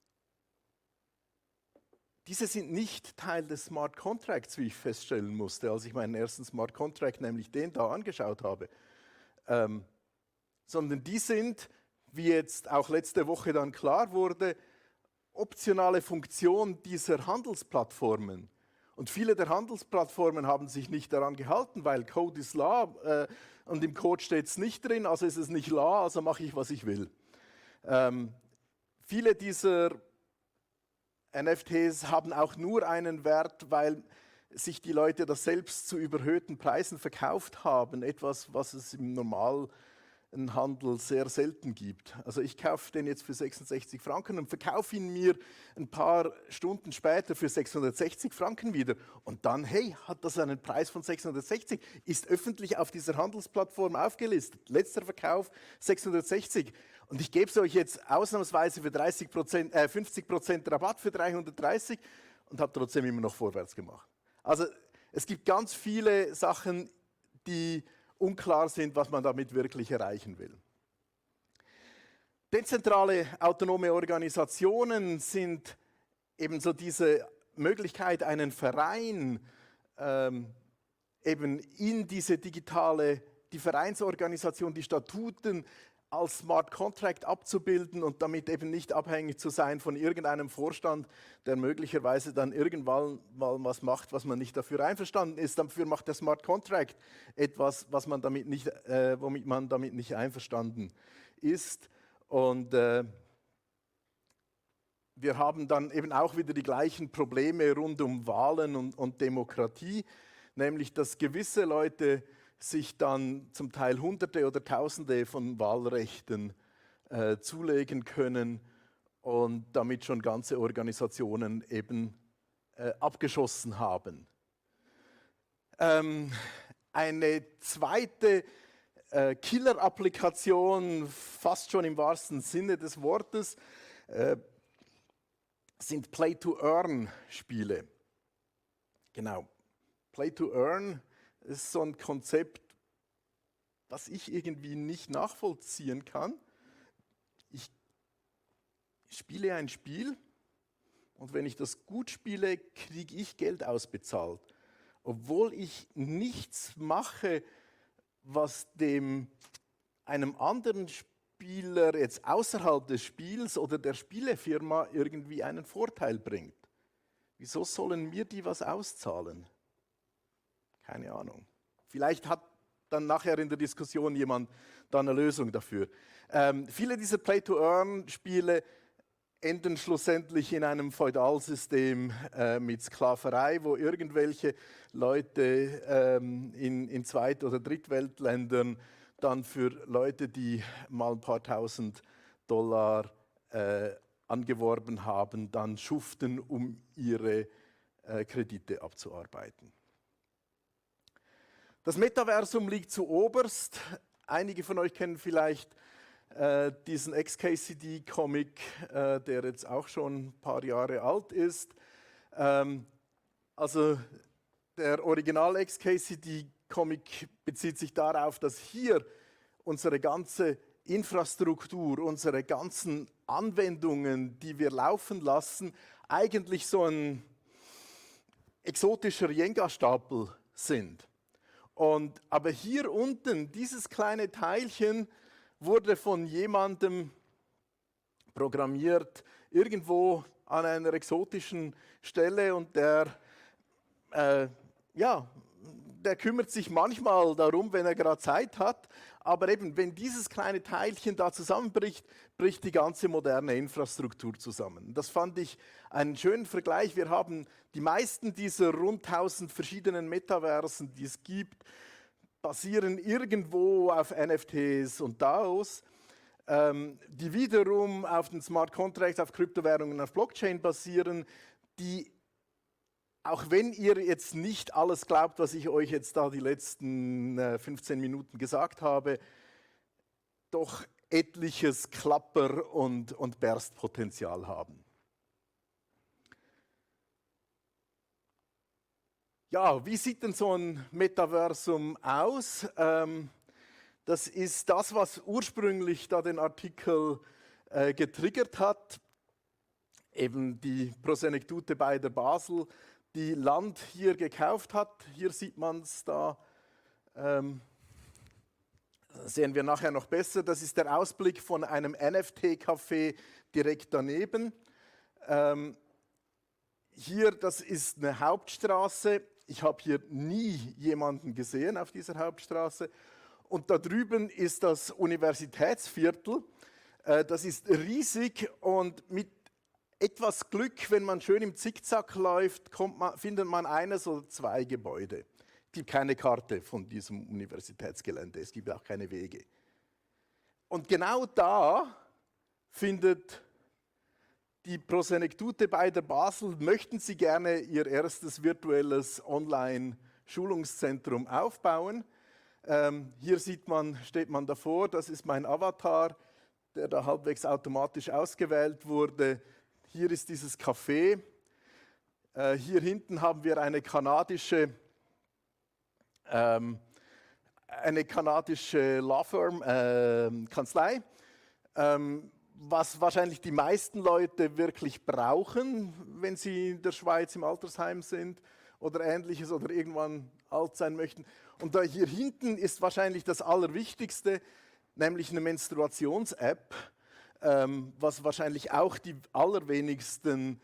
diese sind nicht Teil des Smart Contracts, wie ich feststellen musste, als ich meinen ersten Smart Contract, nämlich den da angeschaut habe. Ähm, sondern die sind, wie jetzt auch letzte Woche dann klar wurde, optionale Funktion dieser Handelsplattformen. Und viele der Handelsplattformen haben sich nicht daran gehalten, weil Code ist Law äh, und im Code steht es nicht drin, also ist es nicht Law, also mache ich, was ich will. Ähm, viele dieser N F Ts haben auch nur einen Wert, weil sich die Leute das selbst zu überhöhten Preisen verkauft haben, etwas, was es im normalen Handel sehr selten gibt. Also ich kaufe den jetzt für sechsundsechzig Franken und verkaufe ihn mir ein paar Stunden später für sechshundertsechzig Franken wieder. Und dann, hey, hat das einen Preis von sechshundertsechzig, ist öffentlich auf dieser Handelsplattform aufgelistet. Letzter Verkauf sechshundertsechzig. Und ich gebe es euch jetzt ausnahmsweise für dreißig Prozent, äh, fünfzig Prozent Rabatt für dreihundertdreißig und habe trotzdem immer noch vorwärts gemacht. Also es gibt ganz viele Sachen, die unklar sind, was man damit wirklich erreichen will. Dezentrale autonome Organisationen sind ebenso diese Möglichkeit, einen Verein ähm, eben in diese digitale, die Vereinsorganisation, die Statuten als Smart Contract abzubilden und damit eben nicht abhängig zu sein von irgendeinem Vorstand, der möglicherweise dann irgendwann mal was macht, was man nicht dafür einverstanden ist. Dafür macht der Smart Contract etwas, was man damit nicht, äh, womit man damit nicht einverstanden ist. Und äh, wir haben dann eben auch wieder die gleichen Probleme rund um Wahlen und, und Demokratie, nämlich dass gewisse Leute sich dann zum Teil Hunderte oder Tausende von Wahlrechten äh, zulegen können und damit schon ganze Organisationen eben äh, abgeschossen haben. Ähm, eine zweite äh, Killer-Applikation, fast schon im wahrsten Sinne des Wortes, äh, sind Play-to-Earn-Spiele. Genau. Play-to-Earn ist so ein Konzept, was ich irgendwie nicht nachvollziehen kann. Ich spiele ein Spiel und wenn ich das gut spiele, kriege ich Geld ausbezahlt. Obwohl ich nichts mache, was dem einem anderen Spieler jetzt außerhalb des Spiels oder der Spielefirma irgendwie einen Vorteil bringt. Wieso sollen mir die was auszahlen? Keine Ahnung. Vielleicht hat dann nachher in der Diskussion jemand da eine Lösung dafür. Ähm, viele dieser Play-to-Earn-Spiele enden schlussendlich in einem Feudalsystem äh, mit Sklaverei, wo irgendwelche Leute ähm, in, in Zweit- oder Drittweltländern dann für Leute, die mal ein paar tausend Dollar äh, angeworben haben, dann schuften, um ihre äh, Kredite abzuarbeiten. Das Metaversum liegt zu oberst. Einige von euch kennen vielleicht äh, diesen X K C D-Comic, äh, der jetzt auch schon ein paar Jahre alt ist. Ähm, also der Original X K C D-Comic bezieht sich darauf, dass hier unsere ganze Infrastruktur, unsere ganzen Anwendungen, die wir laufen lassen, eigentlich so ein exotischer Jenga-Stapel sind. Und, aber hier unten, dieses kleine Teilchen, wurde von jemandem programmiert, irgendwo an einer exotischen Stelle und der, äh, ja, der kümmert sich manchmal darum, wenn er gerade Zeit hat, aber eben, wenn dieses kleine Teilchen da zusammenbricht, bricht die ganze moderne Infrastruktur zusammen. Das fand ich einen schönen Vergleich. Wir haben die meisten dieser rund tausend verschiedenen Metaversen, die es gibt, basieren irgendwo auf N F Ts und DAOs, ähm, die wiederum auf den Smart Contracts, auf Kryptowährungen, auf Blockchain basieren, die, auch wenn ihr jetzt nicht alles glaubt, was ich euch jetzt da die letzten äh, fünfzehn Minuten gesagt habe, doch etliches Klapper- und, und Berstpotenzial haben. Ja, wie sieht denn so ein Metaversum aus? Ähm, das ist das, was ursprünglich da den Artikel äh, getriggert hat. Eben die Prosenektute Beider Basel, die Land hier gekauft hat. Hier sieht man es da, ähm, sehen wir nachher noch besser. Das ist der Ausblick von einem N F T-Café direkt daneben. Ähm, hier, das ist eine Hauptstraße. Ich habe hier nie jemanden gesehen auf dieser Hauptstraße. Und da drüben ist das Universitätsviertel. Äh, das ist riesig und mit etwas Glück, wenn man schön im Zickzack läuft, kommt man, findet man eines oder zwei Gebäude. Es gibt keine Karte von diesem Universitätsgelände, es gibt auch keine Wege. Und genau da findet die Prosenektute Beider Basel, möchten Sie gerne Ihr erstes virtuelles Online-Schulungszentrum aufbauen. Ähm, hier sieht man, steht man davor, das ist mein Avatar, der da halbwegs automatisch ausgewählt wurde. Hier ist dieses Café. Äh, hier hinten haben wir eine kanadische, ähm, eine kanadische Law Firm, äh, Kanzlei, ähm, was wahrscheinlich die meisten Leute wirklich brauchen, wenn sie in der Schweiz im Altersheim sind oder Ähnliches oder irgendwann alt sein möchten. Und da hier hinten ist wahrscheinlich das Allerwichtigste, nämlich eine Menstruations-App, ähm, was wahrscheinlich auch die allerwenigsten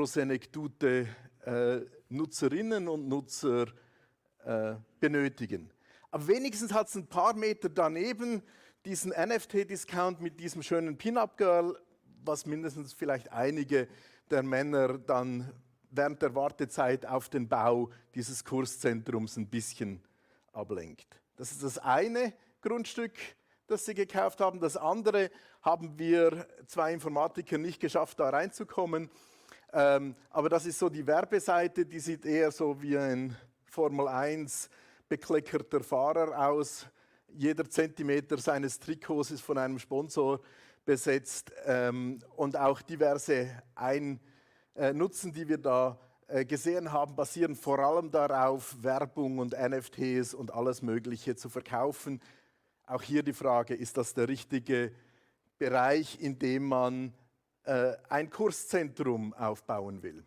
Prosenektute-Nutzerinnen äh, und Nutzer äh, benötigen. Aber wenigstens hat es ein paar Meter daneben diesen N F T-Discount mit diesem schönen Pin-Up-Girl, was mindestens vielleicht einige der Männer dann während der Wartezeit auf den Bau dieses Kurszentrums ein bisschen ablenkt. Das ist das eine Grundstück, das sie gekauft haben. Das andere haben wir zwei Informatiker nicht geschafft, da reinzukommen. Ähm, aber das ist so die Werbeseite, die sieht eher so wie ein Formel eins bekleckerter Fahrer aus. Jeder Zentimeter seines Trikots ist von einem Sponsor besetzt ähm, und auch diverse Ein- äh, Nutzen, die wir da äh, gesehen haben, basieren vor allem darauf, Werbung und N F Ts und alles Mögliche zu verkaufen. auch hier die Frage, ist das der richtige Bereich, in dem man äh, ein Kurszentrum aufbauen will?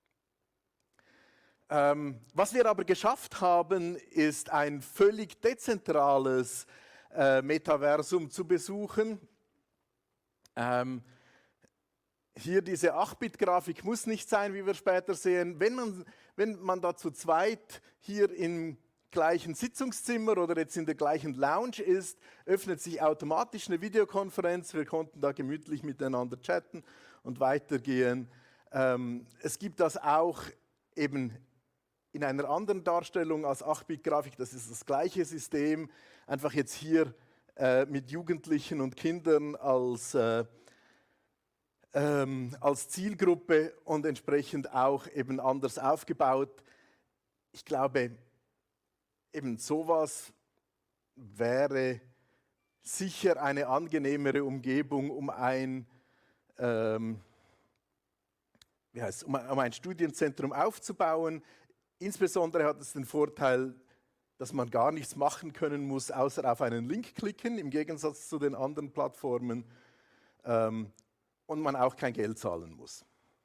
Ähm, was wir aber geschafft haben, ist ein völlig dezentrales äh, Metaversum zu besuchen. Ähm, hier diese acht Bit Grafik muss nicht sein, wie wir später sehen. Wenn man, wenn man da zu zweit hier im gleichen Sitzungszimmer oder jetzt in der gleichen Lounge ist, öffnet sich automatisch eine Videokonferenz. Wir konnten da gemütlich miteinander chatten und weitergehen. Ähm, es gibt das auch eben in einer anderen Darstellung als acht Bit Grafik. Das ist das gleiche System, einfach jetzt hier äh, mit Jugendlichen und Kindern als äh, Ähm, als Zielgruppe und entsprechend auch eben anders aufgebaut. Ich glaube, eben sowas wäre sicher eine angenehmere Umgebung, um ein, ähm, wie heißt, um, um ein Studienzentrum aufzubauen. Insbesondere hat es den Vorteil, dass man gar nichts machen können muss, außer auf einen Link klicken, im Gegensatz zu den anderen Plattformen. Ähm, und man auch kein Geld zahlen muss.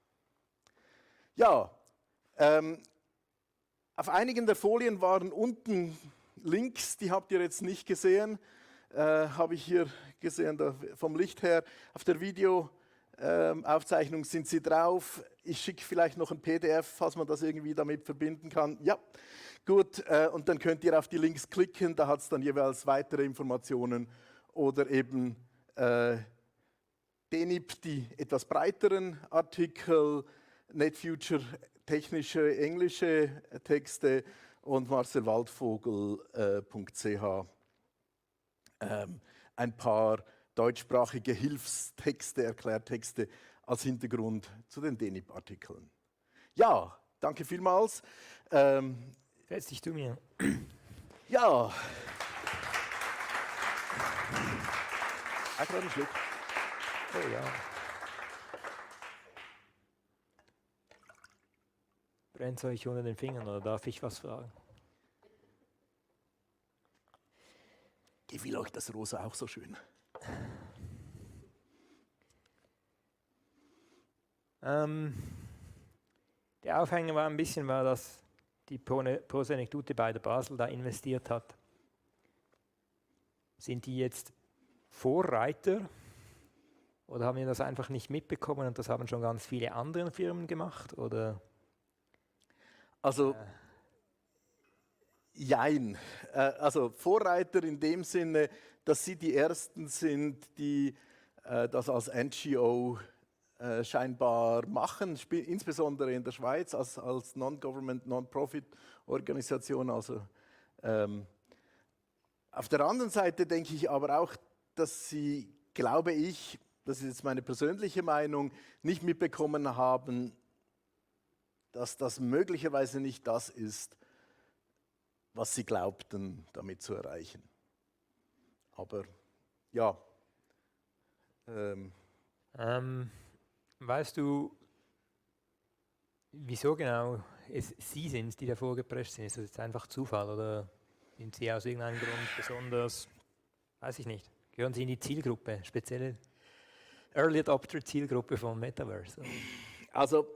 Ja, ähm, auf einigen der Folien waren unten Links, die habt ihr jetzt nicht gesehen, äh, habe ich hier gesehen da, vom Licht her. Auf der Videoaufzeichnung ähm, sind sie drauf. Ich schicke vielleicht noch ein P D F, falls man das irgendwie damit verbinden kann. Ja, gut, äh, und dann könnt ihr auf die Links klicken, da hat es dann jeweils weitere Informationen oder eben äh, D N I P, die etwas breiteren Artikel, NetFuture technische englische Texte und marcel waldvogel punkt c h ähm, ein paar deutschsprachige Hilfstexte, Erklärtexte als Hintergrund zu den D N I P-Artikeln. Ja, danke vielmals. Ähm, Setz dich zu mir. ja. Einfach einen Schluck. Oh ja. Brennt es euch unter den Fingern oder darf ich was fragen? Gefiel euch das Rosa auch so schön? Ähm, der Aufhänger war ein bisschen, war, dass die Prosenectute bei der Basel da investiert hat. Sind die jetzt Vorreiter? Oder haben wir das einfach nicht mitbekommen und das haben schon ganz viele andere Firmen gemacht? Oder? Also, äh. jein. Äh, also Vorreiter in dem Sinne, dass sie die Ersten sind, die äh, das als N G O äh, scheinbar machen, insbesondere in der Schweiz als, als Non-Government, Non-Profit-Organisation. Also, ähm, auf der anderen Seite denke ich aber auch, dass sie, glaube ich, das ist jetzt meine persönliche Meinung, nicht mitbekommen haben, dass das möglicherweise nicht das ist, was sie glaubten, damit zu erreichen. Aber ja. Ähm. Ähm, weißt du, wieso genau es Sie sind, die davor geprescht sind? Ist das jetzt einfach Zufall oder sind Sie aus irgendeinem Grund besonders, weiß ich nicht, gehören Sie in die Zielgruppe, spezielle Early Adopter Zielgruppe von Metaverse? Also,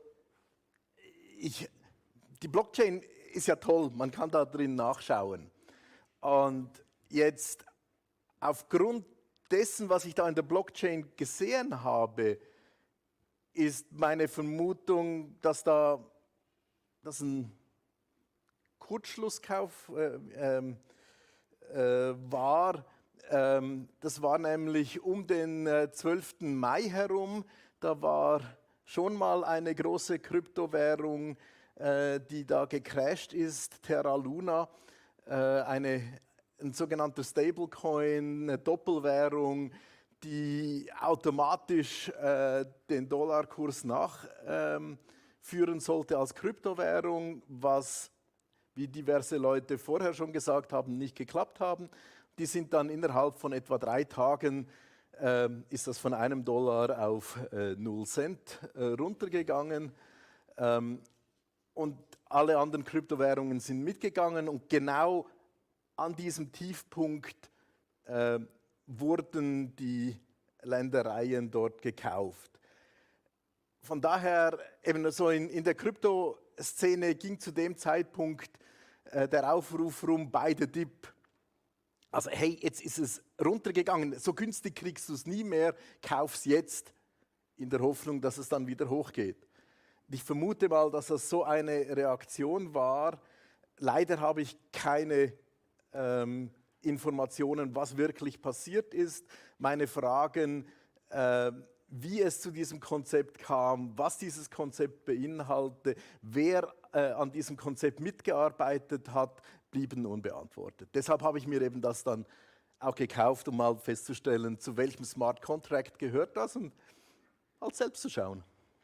ich, die Blockchain ist ja toll, man kann da drin nachschauen. Und jetzt aufgrund dessen, was ich da in der Blockchain gesehen habe, ist meine Vermutung, dass da dass ein Kurzschlusskauf äh, äh, äh, war. Ähm, das war nämlich um den äh, zwölften Mai herum. Da war schon mal eine große Kryptowährung, äh, die da gecrashed ist, Terra Luna, äh, eine, ein sogenannter Stablecoin, eine Doppelwährung, die automatisch äh, den Dollarkurs nachführen ähm, sollte als Kryptowährung, was, wie diverse Leute vorher schon gesagt haben, nicht geklappt haben. Die sind dann innerhalb von etwa drei Tagen, äh, ist das von einem Dollar auf äh, null Cent äh, runtergegangen. Ähm, und alle anderen Kryptowährungen sind mitgegangen und genau an diesem Tiefpunkt äh, wurden die Ländereien dort gekauft. Von daher, eben so in, in der Kryptoszene ging zu dem Zeitpunkt äh, der Aufruf rum, buy the dip. Also hey, jetzt ist es runtergegangen, so günstig kriegst du es nie mehr, kauf's jetzt, in der Hoffnung, dass es dann wieder hochgeht. Ich vermute mal, dass das so eine Reaktion war. Leider habe ich keine ähm, Informationen, was wirklich passiert ist. Meine Fragen, äh, wie es zu diesem Konzept kam, was dieses Konzept beinhaltet, wer äh, an diesem Konzept mitgearbeitet hat, blieben unbeantwortet. Deshalb habe ich mir eben das dann auch gekauft, um mal festzustellen, zu welchem Smart Contract gehört das und halt selbst zu schauen.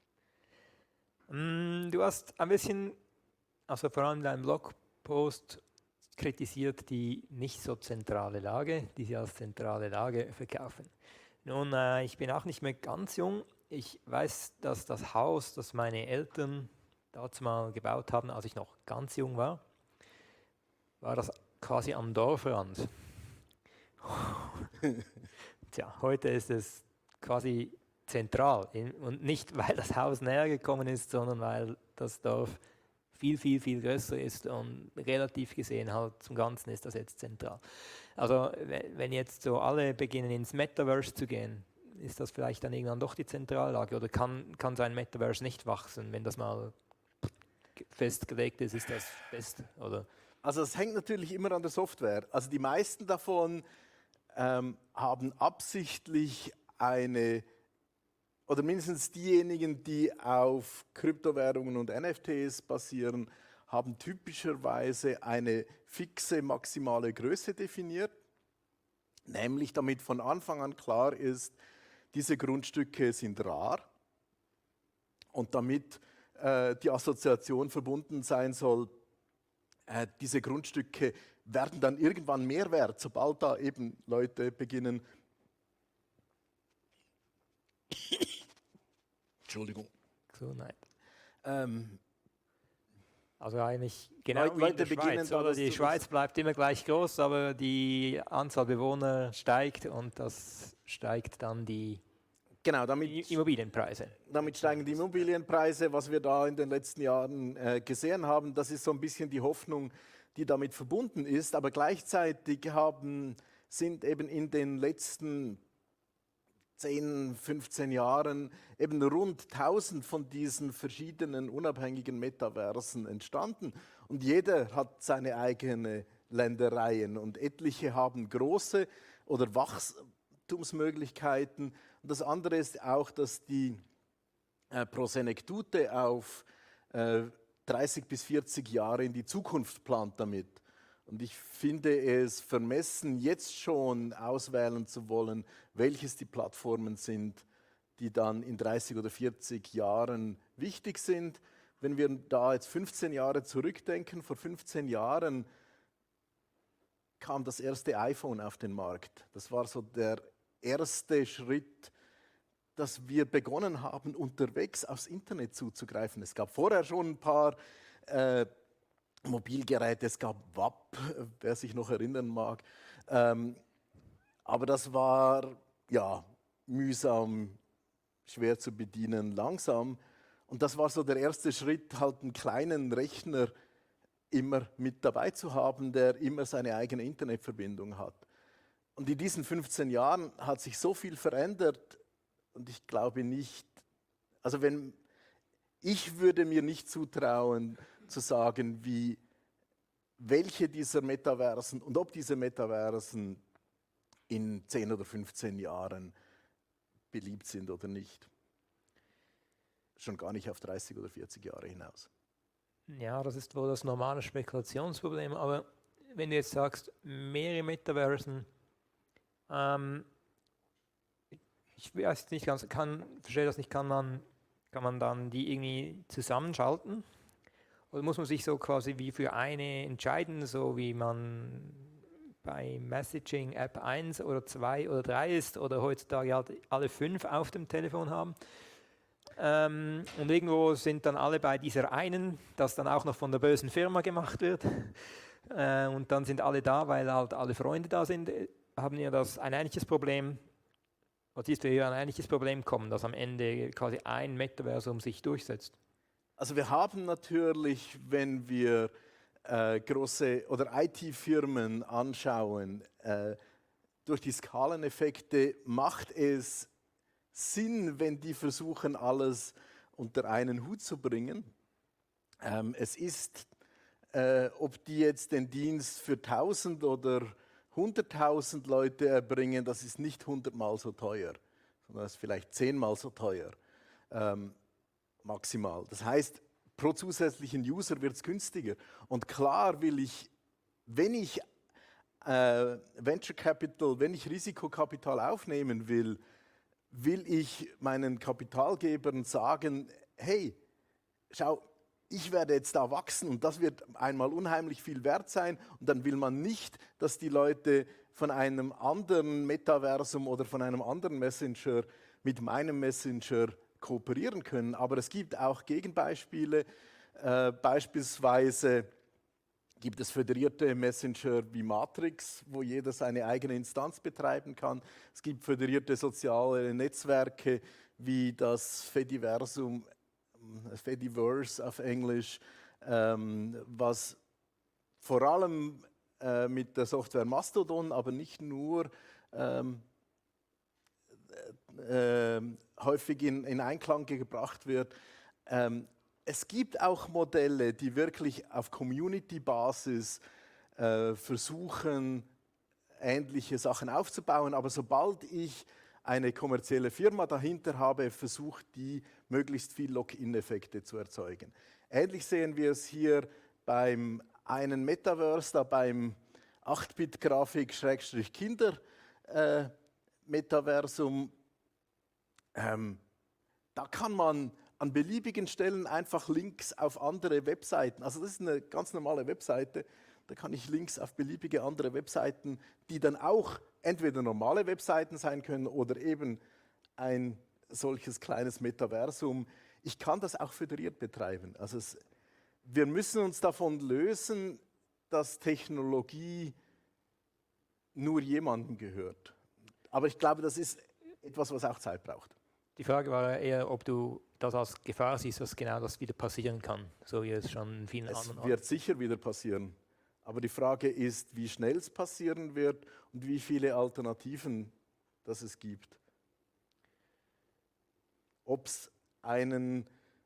Du hast ein bisschen, also vor allem in deinem Blogpost, kritisiert die nicht so zentrale Lage, die sie als zentrale Lage verkaufen. Nun, äh, ich bin auch nicht mehr ganz jung. Ich weiß, dass das Haus, das meine Eltern dazu mal gebaut haben, als ich noch ganz jung war, war das quasi am Dorfrand. Tja, heute ist es quasi zentral. Und nicht, weil das Haus näher gekommen ist, sondern weil das Dorf viel, viel, viel größer ist und relativ gesehen halt zum Ganzen ist das jetzt zentral. Also wenn jetzt so alle beginnen ins Metaverse zu gehen, ist das vielleicht dann irgendwann doch die Zentrallage oder kann, kann so ein Metaverse nicht wachsen, wenn das mal festgelegt ist, ist das best, oder? Also es hängt natürlich immer an der Software. Also die meisten davon ähm, haben absichtlich eine, oder mindestens diejenigen, die auf Kryptowährungen und N F Ts basieren, haben typischerweise eine fixe maximale Größe definiert, nämlich damit von Anfang an klar ist, diese Grundstücke sind rar und damit äh, die Assoziation verbunden sein soll, äh, diese Grundstücke werden dann irgendwann mehr wert, sobald da eben Leute beginnen, Entschuldigung. Gesundheit. Ähm, also eigentlich genau Leute, wie in der Leute Schweiz, oder? Die Schweiz bleibt immer gleich groß, aber die Anzahl Bewohner steigt und das steigt dann die genau, damit, Immobilienpreise. Damit steigen die Immobilienpreise. Was wir da in den letzten Jahren äh, gesehen haben, das ist so ein bisschen die Hoffnung, die damit verbunden ist. Aber gleichzeitig haben, sind eben in den letzten zehn, fünfzehn Jahren eben rund tausend von diesen verschiedenen unabhängigen Metaversen entstanden. Und jeder hat seine eigene Ländereien und etliche haben große oder Wachstumsmöglichkeiten. Und das andere ist auch, dass die äh, Prosenektute auf äh, dreißig bis vierzig Jahre in die Zukunft plant damit. Und ich finde es vermessen, jetzt schon auswählen zu wollen, welches die Plattformen sind, die dann in dreißig oder vierzig Jahren wichtig sind. Wenn wir da jetzt fünfzehn Jahre zurückdenken, vor fünfzehn Jahren kam das erste iPhone auf den Markt. Das war so der erste Schritt, dass wir begonnen haben, unterwegs aufs Internet zuzugreifen. Es gab vorher schon ein paar äh, Mobilgeräte, es gab W A P, wer sich noch erinnern mag. Ähm, aber das war ja mühsam, schwer zu bedienen, langsam. Und das war so der erste Schritt, halt einen kleinen Rechner immer mit dabei zu haben, der immer seine eigene Internetverbindung hat. Und in diesen fünfzehn Jahren hat sich so viel verändert und ich glaube nicht, also wenn ich würde mir nicht zutrauen, zu sagen, wie, welche dieser Metaversen und ob diese Metaversen in zehn oder fünfzehn Jahren beliebt sind oder nicht. Schon gar nicht auf dreißig oder vierzig Jahre hinaus. Ja, das ist wohl das normale Spekulationsproblem, aber wenn du jetzt sagst, mehrere Metaversen, ähm, ich weiß nicht ganz, kann, verstehe das nicht, kann man, kann man dann die irgendwie zusammenschalten? Oder muss man sich so quasi wie für eine entscheiden, so wie man bei Messaging App eins oder zwei oder drei ist oder heutzutage halt alle fünf auf dem Telefon haben? Ähm, und irgendwo sind dann alle bei dieser einen, das dann auch noch von der bösen Firma gemacht wird. Äh, und dann sind alle da, weil halt alle Freunde da sind. haben wir das ein ähnliches Problem, oder siehst du hier ein ähnliches Problem kommen, dass am Ende quasi ein Metaversum sich durchsetzt? Also wir haben natürlich, wenn wir äh, große oder I T-Firmen anschauen, äh, durch die Skaleneffekte macht es Sinn, wenn die versuchen, alles unter einen Hut zu bringen. Ähm, es ist, äh, ob die jetzt den Dienst für tausend oder hunderttausend Leute erbringen, das ist nicht hundertmal so teuer, sondern das ist vielleicht zehnmal so teuer, ähm, maximal. Das heißt, pro zusätzlichen User wird es günstiger. Und klar will ich, wenn ich äh, Venture Capital, wenn ich Risikokapital aufnehmen will, will ich meinen Kapitalgebern sagen, hey, schau, ich werde jetzt da wachsen und das wird einmal unheimlich viel wert sein und dann will man nicht, dass die Leute von einem anderen Metaversum oder von einem anderen Messenger mit meinem Messenger kooperieren können. Aber es gibt auch Gegenbeispiele, äh, beispielsweise gibt es föderierte Messenger wie Matrix, wo jeder seine eigene Instanz betreiben kann. Es gibt föderierte soziale Netzwerke wie das Fediversum, Fediverse auf Englisch, ähm, was vor allem äh, mit der Software Mastodon, aber nicht nur, ähm, äh, äh, häufig in, in Einklang gebracht wird. Ähm, Es gibt auch Modelle, die wirklich auf Community-Basis äh, versuchen, ähnliche Sachen aufzubauen, aber sobald ich eine kommerzielle Firma dahinter habe, versucht die, möglichst viel Lock-in-Effekte zu erzeugen. Ähnlich sehen wir es hier beim einen Metaverse, da beim acht-Bit-Grafik-Kinder-Metaversum. Äh, ähm, da kann man an beliebigen Stellen einfach Links auf andere Webseiten, also das ist eine ganz normale Webseite, da kann ich Links auf beliebige andere Webseiten, die dann auch entweder normale Webseiten sein können oder eben ein solches kleines Metaversum. Ich kann das auch föderiert betreiben. Also es, wir müssen uns davon lösen, dass Technologie nur jemandem gehört. Aber ich glaube, das ist etwas, was auch Zeit braucht. Die Frage war eher, ob du das als Gefahr siehst, dass genau das wieder passieren kann, so wie es schon in vielen es anderen Es wird sicher wieder passieren. Aber die Frage ist, wie schnell es passieren wird und wie viele Alternativen das es gibt. Ob es einen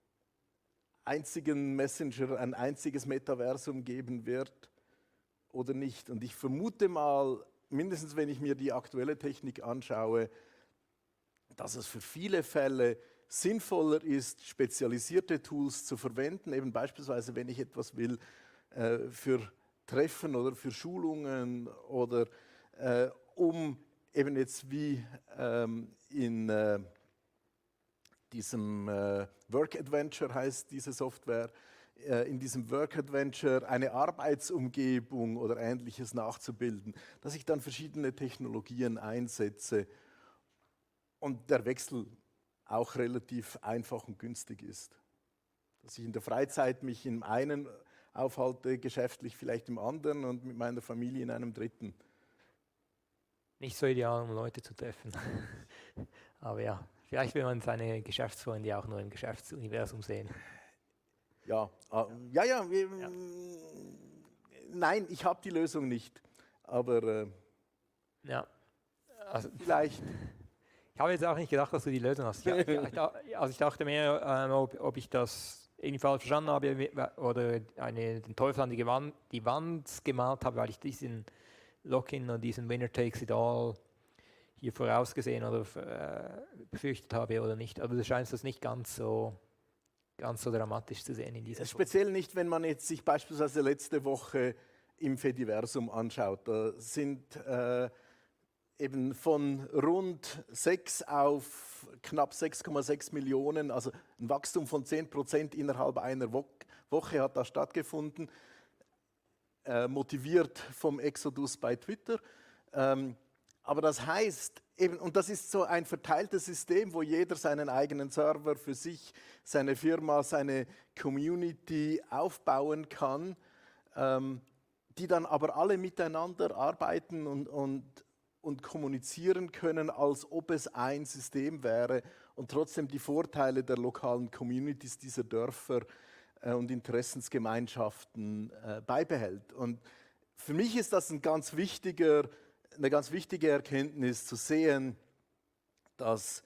einzigen Messenger, ein einziges Metaversum geben wird oder nicht. Und ich vermute mal, mindestens wenn ich mir die aktuelle Technik anschaue, dass es für viele Fälle sinnvoller ist, spezialisierte Tools zu verwenden, eben beispielsweise, wenn ich etwas will äh, für Treffen oder für Schulungen oder äh, um eben jetzt wie ähm, in äh, diesem äh, Work Adventure heißt diese Software, äh, in diesem Work Adventure eine Arbeitsumgebung oder Ähnliches nachzubilden, dass ich dann verschiedene Technologien einsetze und der Wechsel auch relativ einfach und günstig ist. Dass ich in der Freizeit mich im einen aufhalte, geschäftlich vielleicht im anderen und mit meiner Familie in einem dritten. Nicht so ideal, um Leute zu treffen. Aber ja, vielleicht will man seine Geschäftsfreunde auch nur im Geschäftsuniversum sehen. Ja, äh, ja, ja, wir, Ja. Nein, ich habe die Lösung nicht. Aber äh, Ja, also vielleicht. ich habe jetzt auch nicht gedacht, dass du die Lösung hast. Ja, ich, ich, also ich dachte mehr, ähm, ob, ob ich das irgendwie falsch verstanden habe oder eine, den Teufel an die Wand, die Wand gemalt habe, weil ich diesen Lock-in und diesen Winner takes it all hier vorausgesehen oder äh, befürchtet habe oder nicht. Aber du scheinst das nicht ganz so, ganz so dramatisch zu sehen in diesem Speziell nicht, wenn man jetzt sich beispielsweise letzte Woche im Fediversum anschaut. Da sind äh, eben von rund sechs auf knapp sechs Komma sechs Millionen, also ein Wachstum von zehn Prozent innerhalb einer Wo- Woche hat da stattgefunden, äh, motiviert vom Exodus bei Twitter. Ähm, aber das heißt, eben, und das ist so ein verteiltes System, wo jeder seinen eigenen Server für sich, seine Firma, seine Community aufbauen kann, ähm, die dann aber alle miteinander arbeiten und, und und kommunizieren können, als ob es ein System wäre und trotzdem die Vorteile der lokalen Communities, dieser Dörfer äh, und Interessensgemeinschaften äh, beibehält. Und für mich ist das ein ganz wichtiger, eine ganz wichtige Erkenntnis zu sehen, dass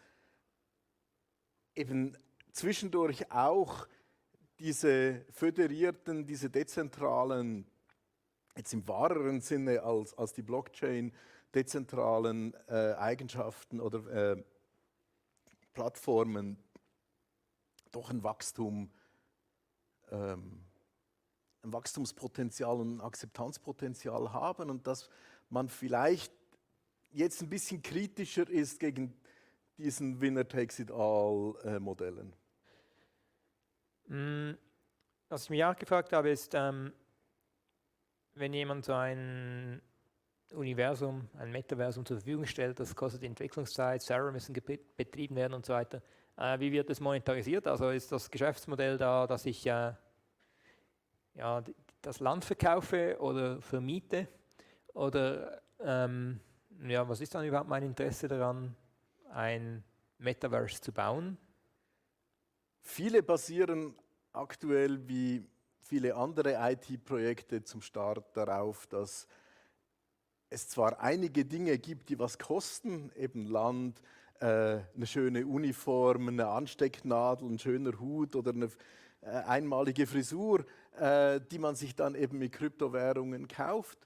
eben zwischendurch auch diese föderierten, diese dezentralen, jetzt im wahreren Sinne als, als die Blockchain, dezentralen äh, Eigenschaften oder äh, Plattformen doch ein Wachstum, ähm, ein Wachstumspotenzial und ein Akzeptanzpotenzial haben und dass man vielleicht jetzt ein bisschen kritischer ist gegen diesen Winner-takes-it-all-Modellen. Mm, Was ich mich auch gefragt habe, ist, ähm, wenn jemand so ein Universum, ein Metaversum zur Verfügung stellt, das kostet Entwicklungszeit, Server müssen betrieben werden und so weiter. Äh, wie wird das monetarisiert? Also ist das Geschäftsmodell da, dass ich äh, ja, das Land verkaufe oder vermiete? Oder ähm, ja, was ist dann überhaupt mein Interesse daran, ein Metaverse zu bauen? Viele basieren aktuell wie viele andere I T-Projekte zum Start darauf, dass es zwar einige Dinge gibt, die was kosten, eben Land, äh, eine schöne Uniform, eine Anstecknadel, ein schöner Hut oder eine äh, einmalige Frisur, äh, die man sich dann eben mit Kryptowährungen kauft.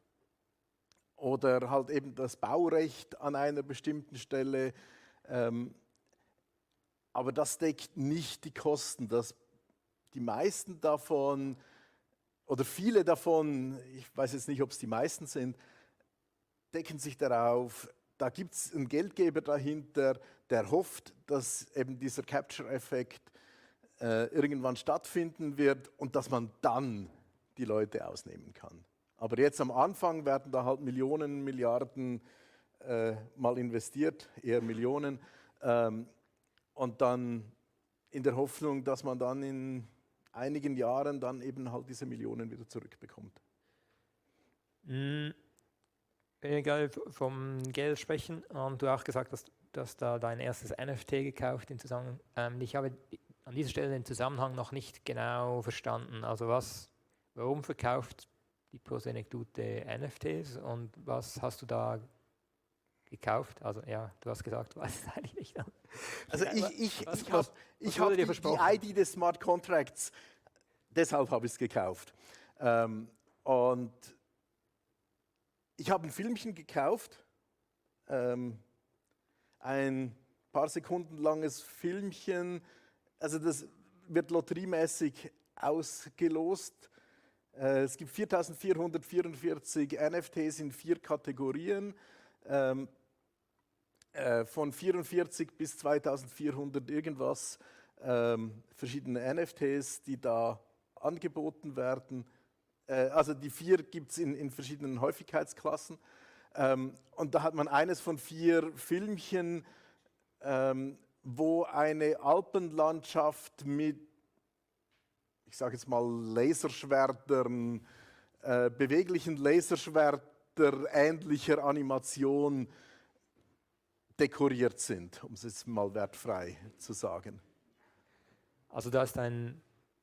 Oder halt eben das Baurecht an einer bestimmten Stelle. Ähm, aber das deckt nicht die Kosten. Das, die meisten davon, oder viele davon, ich weiß jetzt nicht, ob es die meisten sind, decken sich darauf, da gibt es einen Geldgeber dahinter, der hofft, dass eben dieser Capture-Effekt äh, irgendwann stattfinden wird und dass man dann die Leute ausnehmen kann. Aber jetzt am Anfang werden da halt Millionen, Milliarden äh, mal investiert, eher Millionen, ähm, und dann in der Hoffnung, dass man dann in einigen Jahren dann eben halt diese Millionen wieder zurückbekommt. Mm. Wenn wir gerade vom Geld sprechen und du auch gesagt hast, du hast da dein erstes N F T gekauft. In Zusammenhang, ähm, ich habe an dieser Stelle den Zusammenhang noch nicht genau verstanden. Also was, warum verkauft die Prosenectute N F Ts und was hast du da gekauft? Also ja, du hast gesagt, du weißt es eigentlich nicht. Also ich, ich, was, ich habe ich hab dir die, versprochen? die I D des Smart Contracts, deshalb habe ich es gekauft. Ähm, und ich habe ein Filmchen gekauft, ähm, ein paar Sekunden langes Filmchen, also das wird lotteriemäßig ausgelost. Äh, es gibt viertausendvierhundertvierundvierzig N F Ts in vier Kategorien, ähm, äh, von vierundvierzig bis zweitausendvierhundert irgendwas, ähm, verschiedene N F Ts, die da angeboten werden. Also die vier gibt es in, in verschiedenen Häufigkeitsklassen. Ähm, und da hat man eines von vier Filmchen, ähm, wo eine Alpenlandschaft mit, ich sage jetzt mal, Laserschwertern, äh, beweglichen Laserschwerter ähnlicher Animation dekoriert sind, um es jetzt mal wertfrei zu sagen. Also du hast ein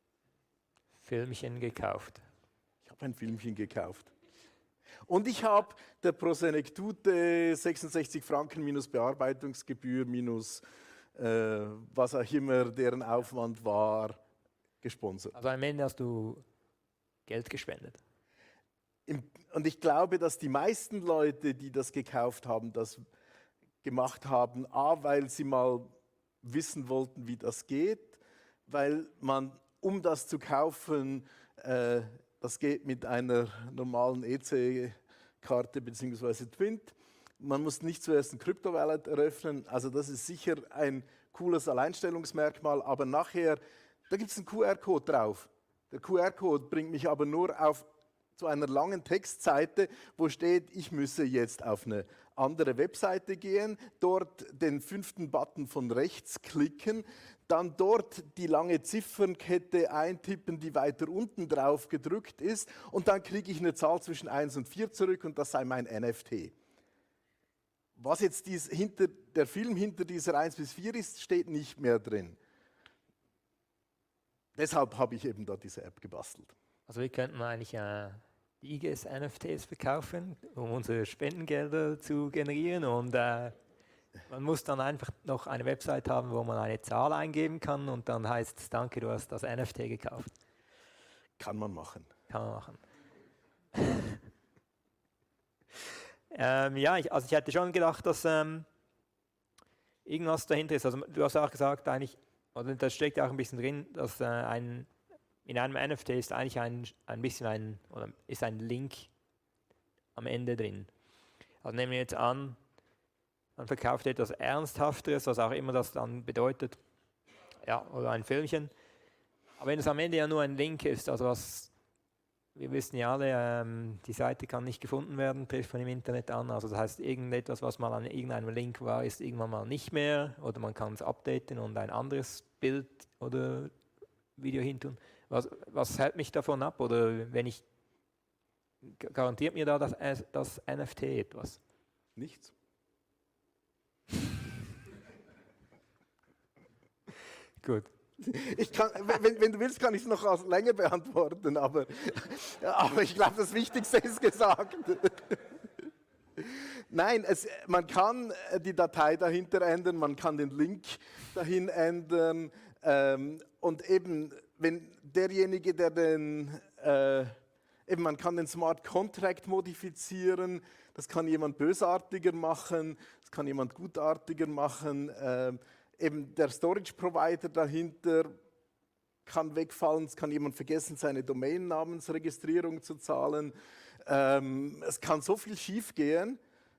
Filmchen gekauft. Ich habe ein Filmchen gekauft. Und ich habe der Prosenectute sechsundsechzig Franken minus Bearbeitungsgebühr minus äh, was auch immer deren Aufwand war, gesponsert. Also am Ende hast du Geld gespendet. Im, und ich glaube, dass die meisten Leute, die das gekauft haben, das gemacht haben, a, weil sie mal wissen wollten, wie das geht, weil man, um das zu kaufen, äh, das geht mit einer normalen E C-Karte bzw. Twint. Man muss nicht zuerst ein Crypto-Wallet eröffnen. Also das ist sicher ein cooles Alleinstellungsmerkmal. Aber nachher, da gibt es einen Q R-Code drauf. Der Q R-Code bringt mich aber nur auf zu einer langen Textseite, wo steht, ich müsse jetzt auf eine andere Webseite gehen, dort den fünften Button von rechts klicken, dann dort die lange Ziffernkette eintippen, die weiter unten drauf gedrückt ist und dann kriege ich eine Zahl zwischen eins und vier zurück und das sei mein N F T. was jetzt dies, hinter, der Film hinter dieser eins bis vier ist, steht nicht mehr drin. Deshalb habe ich eben da diese App gebastelt. Also wir könnten eigentlich äh, die I G S N F Ts verkaufen, um unsere Spendengelder zu generieren und äh, man muss dann einfach noch eine Website haben, wo man eine Zahl eingeben kann und dann heißt es, danke, du hast das N F T gekauft. Kann man machen. Kann man machen. ähm, ja, ich, also ich hätte schon gedacht, dass ähm, irgendwas dahinter ist. Also du hast auch gesagt, eigentlich, oder da steckt auch ein bisschen drin, dass äh, ein, in einem N F T ist eigentlich ein, ein bisschen ein, oder ist ein Link am Ende drin. Also nehmen wir jetzt an, man verkauft etwas Ernsthafteres, was auch immer das dann bedeutet, ja, oder ein Filmchen. Aber wenn es am Ende ja nur ein Link ist, also was, wir wissen ja alle, ähm, die Seite kann nicht gefunden werden, trifft man im Internet an. Also das heißt, irgendetwas, was mal an irgendeinem Link war, ist irgendwann mal nicht mehr oder man kann es updaten und ein anderes Bild oder Video hintun. Was, was hält mich davon ab? Oder wenn ich, garantiert mir da das, das N F T etwas? Nichts. Gut. Ich kann, wenn, wenn du willst, kann ich es noch aus länger beantworten, aber, aber ich glaube, das Wichtigste ist gesagt. Nein, es, man kann die Datei dahinter ändern, man kann den Link dahin ändern ähm, und eben, wenn derjenige, der den, äh, eben man kann den Smart Contract modifizieren, das kann jemand bösartiger machen, das kann jemand gutartiger machen, äh, eben der Storage Provider dahinter kann wegfallen, es kann jemand vergessen, seine Domainnamensregistrierung zu zahlen. Ähm, es kann so viel schief gehen.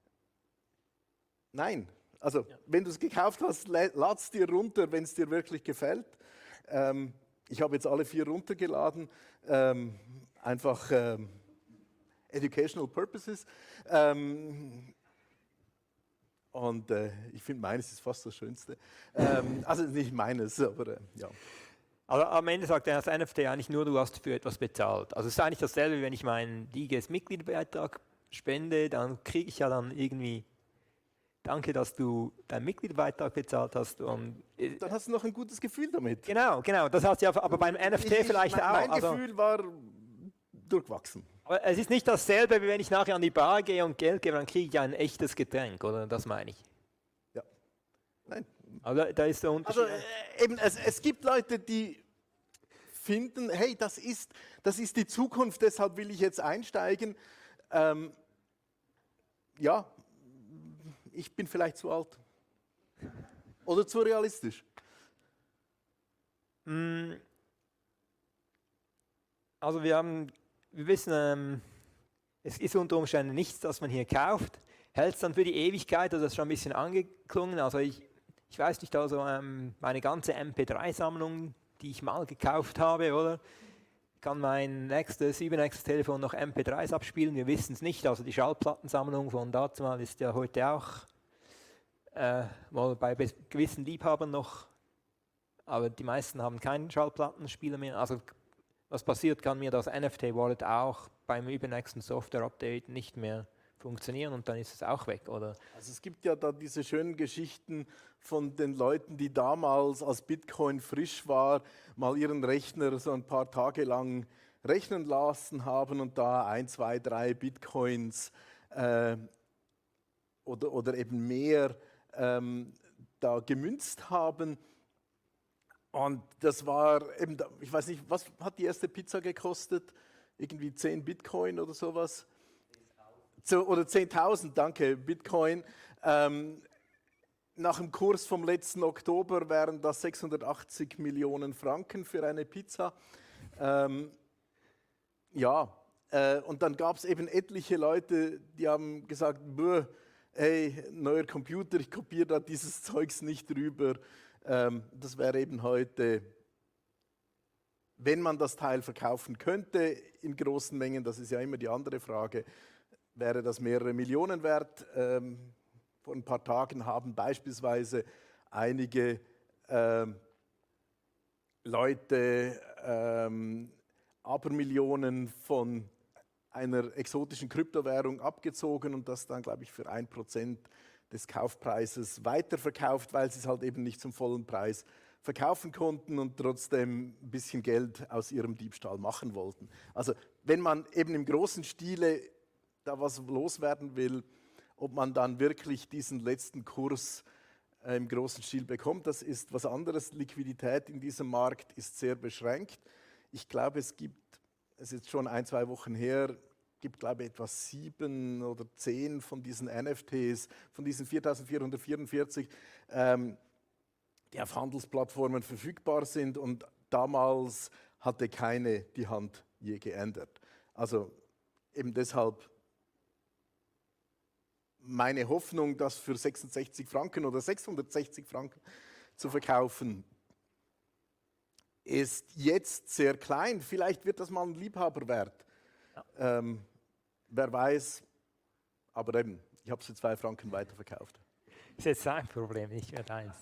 Nein, also ja. Wenn du es gekauft hast, lad es dir runter, wenn es dir wirklich gefällt. Ähm, ich habe jetzt alle vier runtergeladen, ähm, einfach ähm, educational purposes. Ähm, Und äh, ich finde, meines ist fast das Schönste. Ähm, also nicht meines, aber äh, ja. Aber am Ende sagt er das N F T eigentlich nur, du hast für etwas bezahlt. Also es ist eigentlich dasselbe, wie wenn ich meinen I G S-Mitgliederbeitrag spende, dann kriege ich ja dann irgendwie, danke, dass du deinen Mitgliederbeitrag bezahlt hast. Und, äh, dann hast du noch ein gutes Gefühl damit. Genau, genau. Das hast du ja aber beim N F T ich, vielleicht mein, auch. Mein also, Gefühl war durchwachsen. Aber es ist nicht dasselbe, wie wenn ich nachher an die Bar gehe und Geld gebe, dann kriege ich ja ein echtes Getränk, oder? Das meine ich. Ja. Nein. Also da ist der Unterschied. Also äh, eben, es, es gibt Leute, die finden, hey, das ist, das ist die Zukunft, deshalb will ich jetzt einsteigen. Ähm, ja, ich bin vielleicht zu alt. Oder zu realistisch. Also wir haben, wir wissen, ähm, es ist unter Umständen nichts, das man hier kauft. Hält es dann für die Ewigkeit, also das ist schon ein bisschen angeklungen. Also ich, ich weiß nicht, also ähm, meine ganze M P drei Sammlung, die ich mal gekauft habe, oder? Kann mein nächstes, übernächstes Telefon noch M P dreis abspielen? Wir wissen es nicht. Also die Schallplattensammlung von dazumal ist ja heute auch äh, mal bei gewissen Liebhabern noch, aber die meisten haben keinen Schallplattenspieler mehr. Also was passiert, kann mir das N F T-Wallet auch beim übernächsten Software-Update nicht mehr funktionieren und dann ist es auch weg, oder? Also es gibt ja da diese schönen Geschichten von den Leuten, die damals, als Bitcoin frisch war, mal ihren Rechner so ein paar Tage lang rechnen lassen haben und da ein, zwei, drei Bitcoins äh, oder, oder eben mehr ähm, da gemünzt haben. Und das war eben, ich weiß nicht, was hat die erste Pizza gekostet? Irgendwie zehn Bitcoin oder sowas? Oder zehntausend, danke, Bitcoin. Ähm, nach dem Kurs vom letzten Oktober wären das sechshundertachtzig Millionen Franken für eine Pizza. Ähm, ja, äh, und dann gab es eben etliche Leute, die haben gesagt, hey, neuer Computer, ich kopiere da dieses Zeugs nicht rüber. Ähm, das wäre eben heute, wenn man das Teil verkaufen könnte in großen Mengen, das ist ja immer die andere Frage, wäre das mehrere Millionen wert. Ähm, vor ein paar Tagen haben beispielsweise einige ähm, Leute ähm, Abermillionen von einer exotischen Kryptowährung abgezogen und das dann, glaube ich, für ein Prozent des Kaufpreises weiterverkauft, weil sie es halt eben nicht zum vollen Preis verkaufen konnten und trotzdem ein bisschen Geld aus ihrem Diebstahl machen wollten. Also wenn man eben im großen Stile da was loswerden will, ob man dann wirklich diesen letzten Kurs äh, im großen Stil bekommt, das ist was anderes. Liquidität in diesem Markt ist sehr beschränkt. Ich glaube, es gibt, es ist schon ein, zwei Wochen her, gibt, glaube ich, etwa sieben oder zehn von diesen N F Ts, von diesen viertausendvierhundertvierundvierzig, ähm, die auf Handelsplattformen verfügbar sind. Und damals hatte keine die Hand je geändert. Also eben deshalb meine Hoffnung, das für sechsundsechzig Franken oder sechshundertsechzig Franken zu verkaufen, ist jetzt sehr klein. Vielleicht wird das mal ein Liebhaberwert. Ja. Ähm, wer weiß, aber eben, ich habe es für zwei Franken weiterverkauft. Das ist jetzt sein Problem, nicht mehr deins.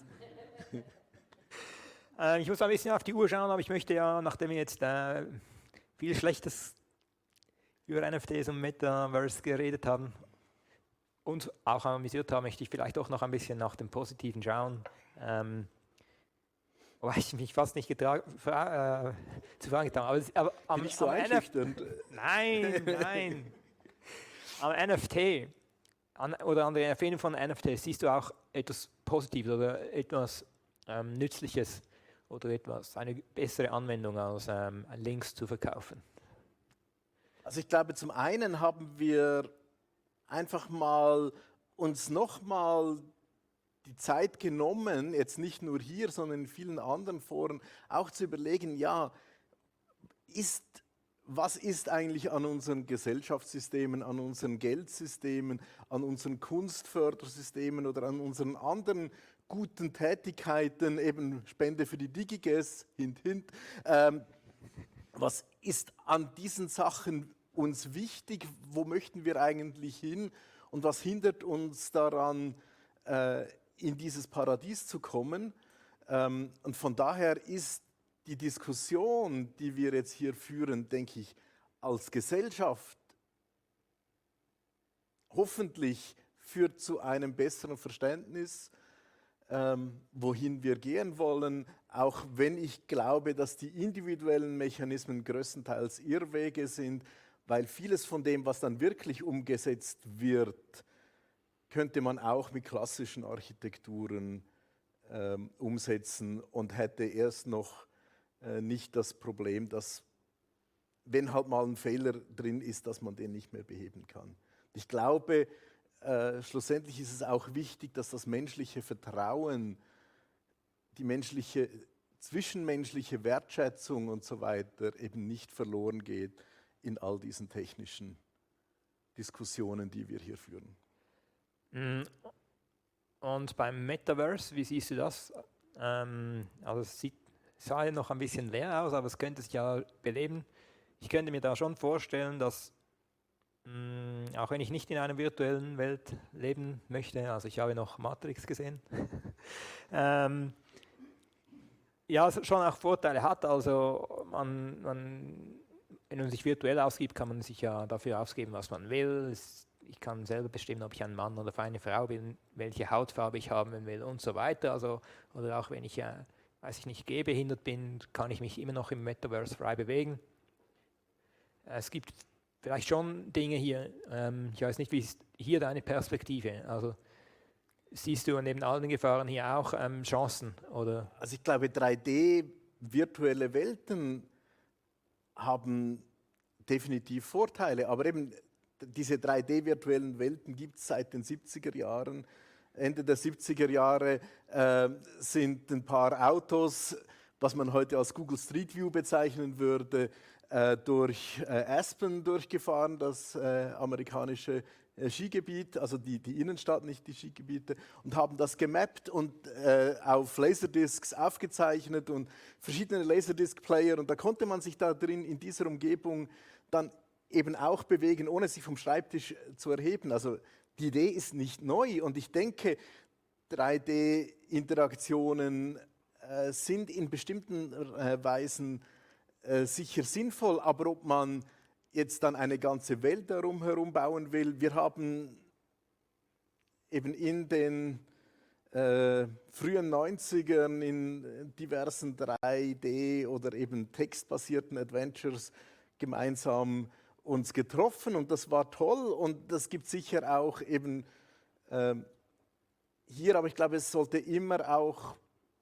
äh, ich muss ein bisschen auf die Uhr schauen, aber ich möchte ja, nachdem wir jetzt äh, viel Schlechtes über N F Ts und Metaverse geredet haben und auch amüsiert haben, möchte ich vielleicht auch noch ein bisschen nach dem Positiven schauen. Ähm, Wobei ich mich fast nicht getra- fra- äh, zu fragen getan habe. Aber, aber am, Bin ich so am einschüchternd? N F- Nein, nein. Am N F T an, oder an der Erfindung von N F Ts siehst du auch etwas Positives oder etwas ähm, Nützliches oder etwas, eine bessere Anwendung als ähm, Links zu verkaufen. Also ich glaube, zum einen haben wir einfach mal uns nochmal die Zeit genommen, jetzt nicht nur hier, sondern in vielen anderen Foren, auch zu überlegen, ja, ist, was ist eigentlich an unseren Gesellschaftssystemen, an unseren Geldsystemen, an unseren Kunstfördersystemen oder an unseren anderen guten Tätigkeiten, eben Spende für die DigiGuess, hint, hint, ähm, was ist an diesen Sachen uns wichtig, wo möchten wir eigentlich hin und was hindert uns daran, äh, in dieses Paradies zu kommen. Ähm, und von daher ist die Diskussion, die wir jetzt hier führen, denke ich, als Gesellschaft hoffentlich führt zu einem besseren Verständnis, ähm, wohin wir gehen wollen, auch wenn ich glaube, dass die individuellen Mechanismen größtenteils Irrwege sind, weil vieles von dem, was dann wirklich umgesetzt wird, könnte man auch mit klassischen Architekturen ähm, umsetzen und hätte erst noch äh, nicht das Problem, dass, wenn halt mal ein Fehler drin ist, dass man den nicht mehr beheben kann. Ich glaube, äh, schlussendlich ist es auch wichtig, dass das menschliche Vertrauen, die menschliche, zwischenmenschliche Wertschätzung und so weiter eben nicht verloren geht in all diesen technischen Diskussionen, die wir hier führen. Und beim Metaverse, wie siehst du das? Ähm, also es sieht, sah ja noch ein bisschen leer aus, aber es könnte sich ja beleben. Ich könnte mir da schon vorstellen, dass, mh, auch wenn ich nicht in einer virtuellen Welt leben möchte, also ich habe noch Matrix gesehen, ähm, ja, es schon auch Vorteile hat. Also man, man, wenn man sich virtuell ausgibt, kann man sich ja dafür ausgeben, was man will. Es, ich kann selber bestimmen, ob ich ein Mann oder eine Frau bin, welche Hautfarbe ich haben will und so weiter. Also, oder auch wenn ich, äh, weiß ich nicht, gehbehindert bin, kann ich mich immer noch im Metaverse frei bewegen. Es gibt vielleicht schon Dinge hier, ähm, ich weiß nicht, wie ist hier deine Perspektive? Also siehst du neben all den Gefahren hier auch ähm, Chancen? Oder? Also ich glaube, drei D virtuelle Welten haben definitiv Vorteile, aber eben diese drei D virtuellen Welten gibt es seit den siebziger Jahren. Ende der siebziger Jahre äh, sind ein paar Autos, was man heute als Google Street View bezeichnen würde, äh, durch äh, Aspen durchgefahren, das äh, amerikanische äh, Skigebiet, also die, die Innenstadt, nicht die Skigebiete, und haben das gemappt und äh, auf Laserdiscs aufgezeichnet und verschiedene Laserdisc-Player, und da konnte man sich da drin in dieser Umgebung dann eben auch bewegen, ohne sich vom Schreibtisch zu erheben. Also die Idee ist nicht neu, und ich denke, drei D Interaktionen äh, sind in bestimmten äh, Weisen äh, sicher sinnvoll, aber ob man jetzt dann eine ganze Welt darum herum bauen will, wir haben eben in den äh, frühen neunzigern in diversen drei D- oder eben textbasierten Adventures gemeinsam uns getroffen und das war toll und das gibt sicher auch eben äh, hier, aber ich glaube, es sollte immer auch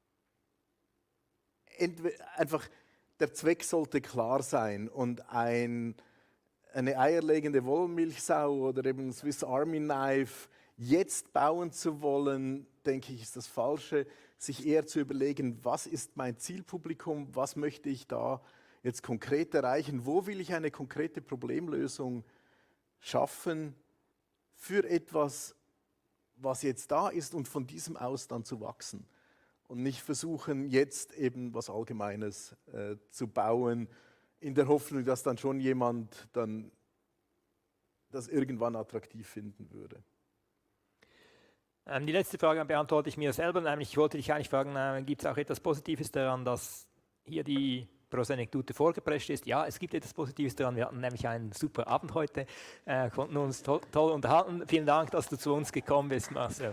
einfach, der Zweck sollte klar sein und ein, eine eierlegende Wollmilchsau oder eben ein Swiss Army Knife jetzt bauen zu wollen, denke ich, ist das Falsche. Sich eher zu überlegen, was ist mein Zielpublikum, was möchte ich da jetzt konkret erreichen, wo will ich eine konkrete Problemlösung schaffen für etwas, was jetzt da ist und von diesem aus dann zu wachsen. Und nicht versuchen, jetzt eben was Allgemeines äh, zu bauen, in der Hoffnung, dass dann schon jemand dann das irgendwann attraktiv finden würde. Ähm, die letzte Frage beantworte ich mir selber, nämlich ich wollte dich eigentlich fragen, äh, gibt es auch etwas Positives daran, dass hier die Prosanekdote vorgeprescht ist? Ja, es gibt etwas Positives daran, wir hatten nämlich einen super Abend heute, äh, konnten uns to toll unterhalten. Vielen Dank, dass du zu uns gekommen bist, Marcel.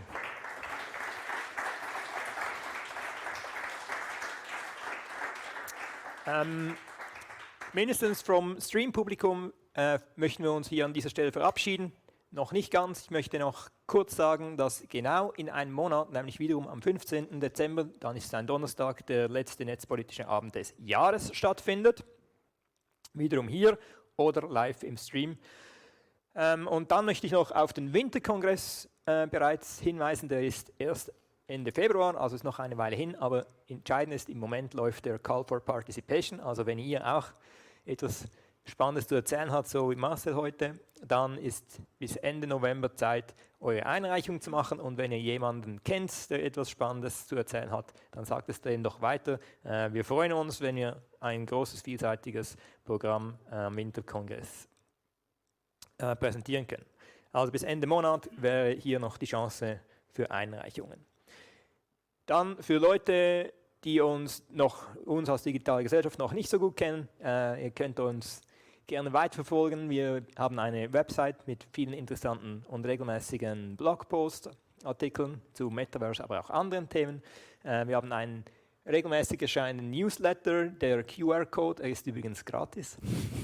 Ähm, mindestens vom Stream-Publikum äh, möchten wir uns hier an dieser Stelle verabschieden. Noch nicht ganz. Ich möchte noch kurz sagen, dass genau in einem Monat, nämlich wiederum am fünfzehnten Dezember, dann ist es ein Donnerstag, der letzte netzpolitische Abend des Jahres stattfindet. Wiederum hier oder live im Stream. Ähm, und dann möchte ich noch auf den Winterkongress äh, bereits hinweisen. Der ist erst Ende Februar, also ist noch eine Weile hin, aber entscheidend ist, im Moment läuft der Call for Participation, also wenn ihr auch etwas Spannendes zu erzählen habt, so wie Marcel heute, dann ist bis Ende November Zeit, eure Einreichung zu machen und wenn ihr jemanden kennt, der etwas Spannendes zu erzählen hat, dann sagt es dem doch weiter. Äh, wir freuen uns, wenn wir ein großes, vielseitiges Programm am Winterkongress äh, präsentieren können. Also bis Ende Monat wäre hier noch die Chance für Einreichungen. Dann für Leute, die uns, noch, uns als digitale Gesellschaft noch nicht so gut kennen, äh, ihr könnt uns gerne weiterverfolgen. Wir haben eine Website mit vielen interessanten und regelmäßigen Blogpost-Artikeln zu Metaverse, aber auch anderen Themen. Äh, wir haben einen regelmäßig erscheinenden Newsletter, der Q R-Code, er ist übrigens gratis,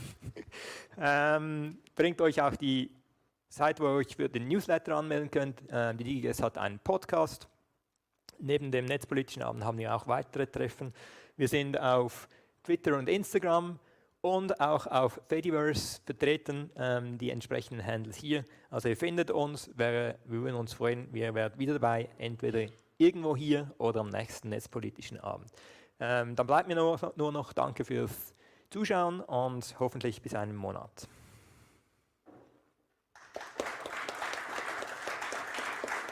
ähm, bringt euch auch die Seite, wo ihr euch für den Newsletter anmelden könnt. Äh, die DigiGes hat einen Podcast. Neben dem netzpolitischen Abend haben wir auch weitere Treffen. Wir sind auf Twitter und Instagram und auch auf Fediverse vertreten, ähm, die entsprechenden Handles hier. Also ihr findet uns, wir, wir würden uns freuen, ihr werdet wieder dabei, entweder irgendwo hier oder am nächsten netzpolitischen Abend. Ähm, dann bleibt mir nur, nur noch Danke fürs Zuschauen und hoffentlich bis einen Monat.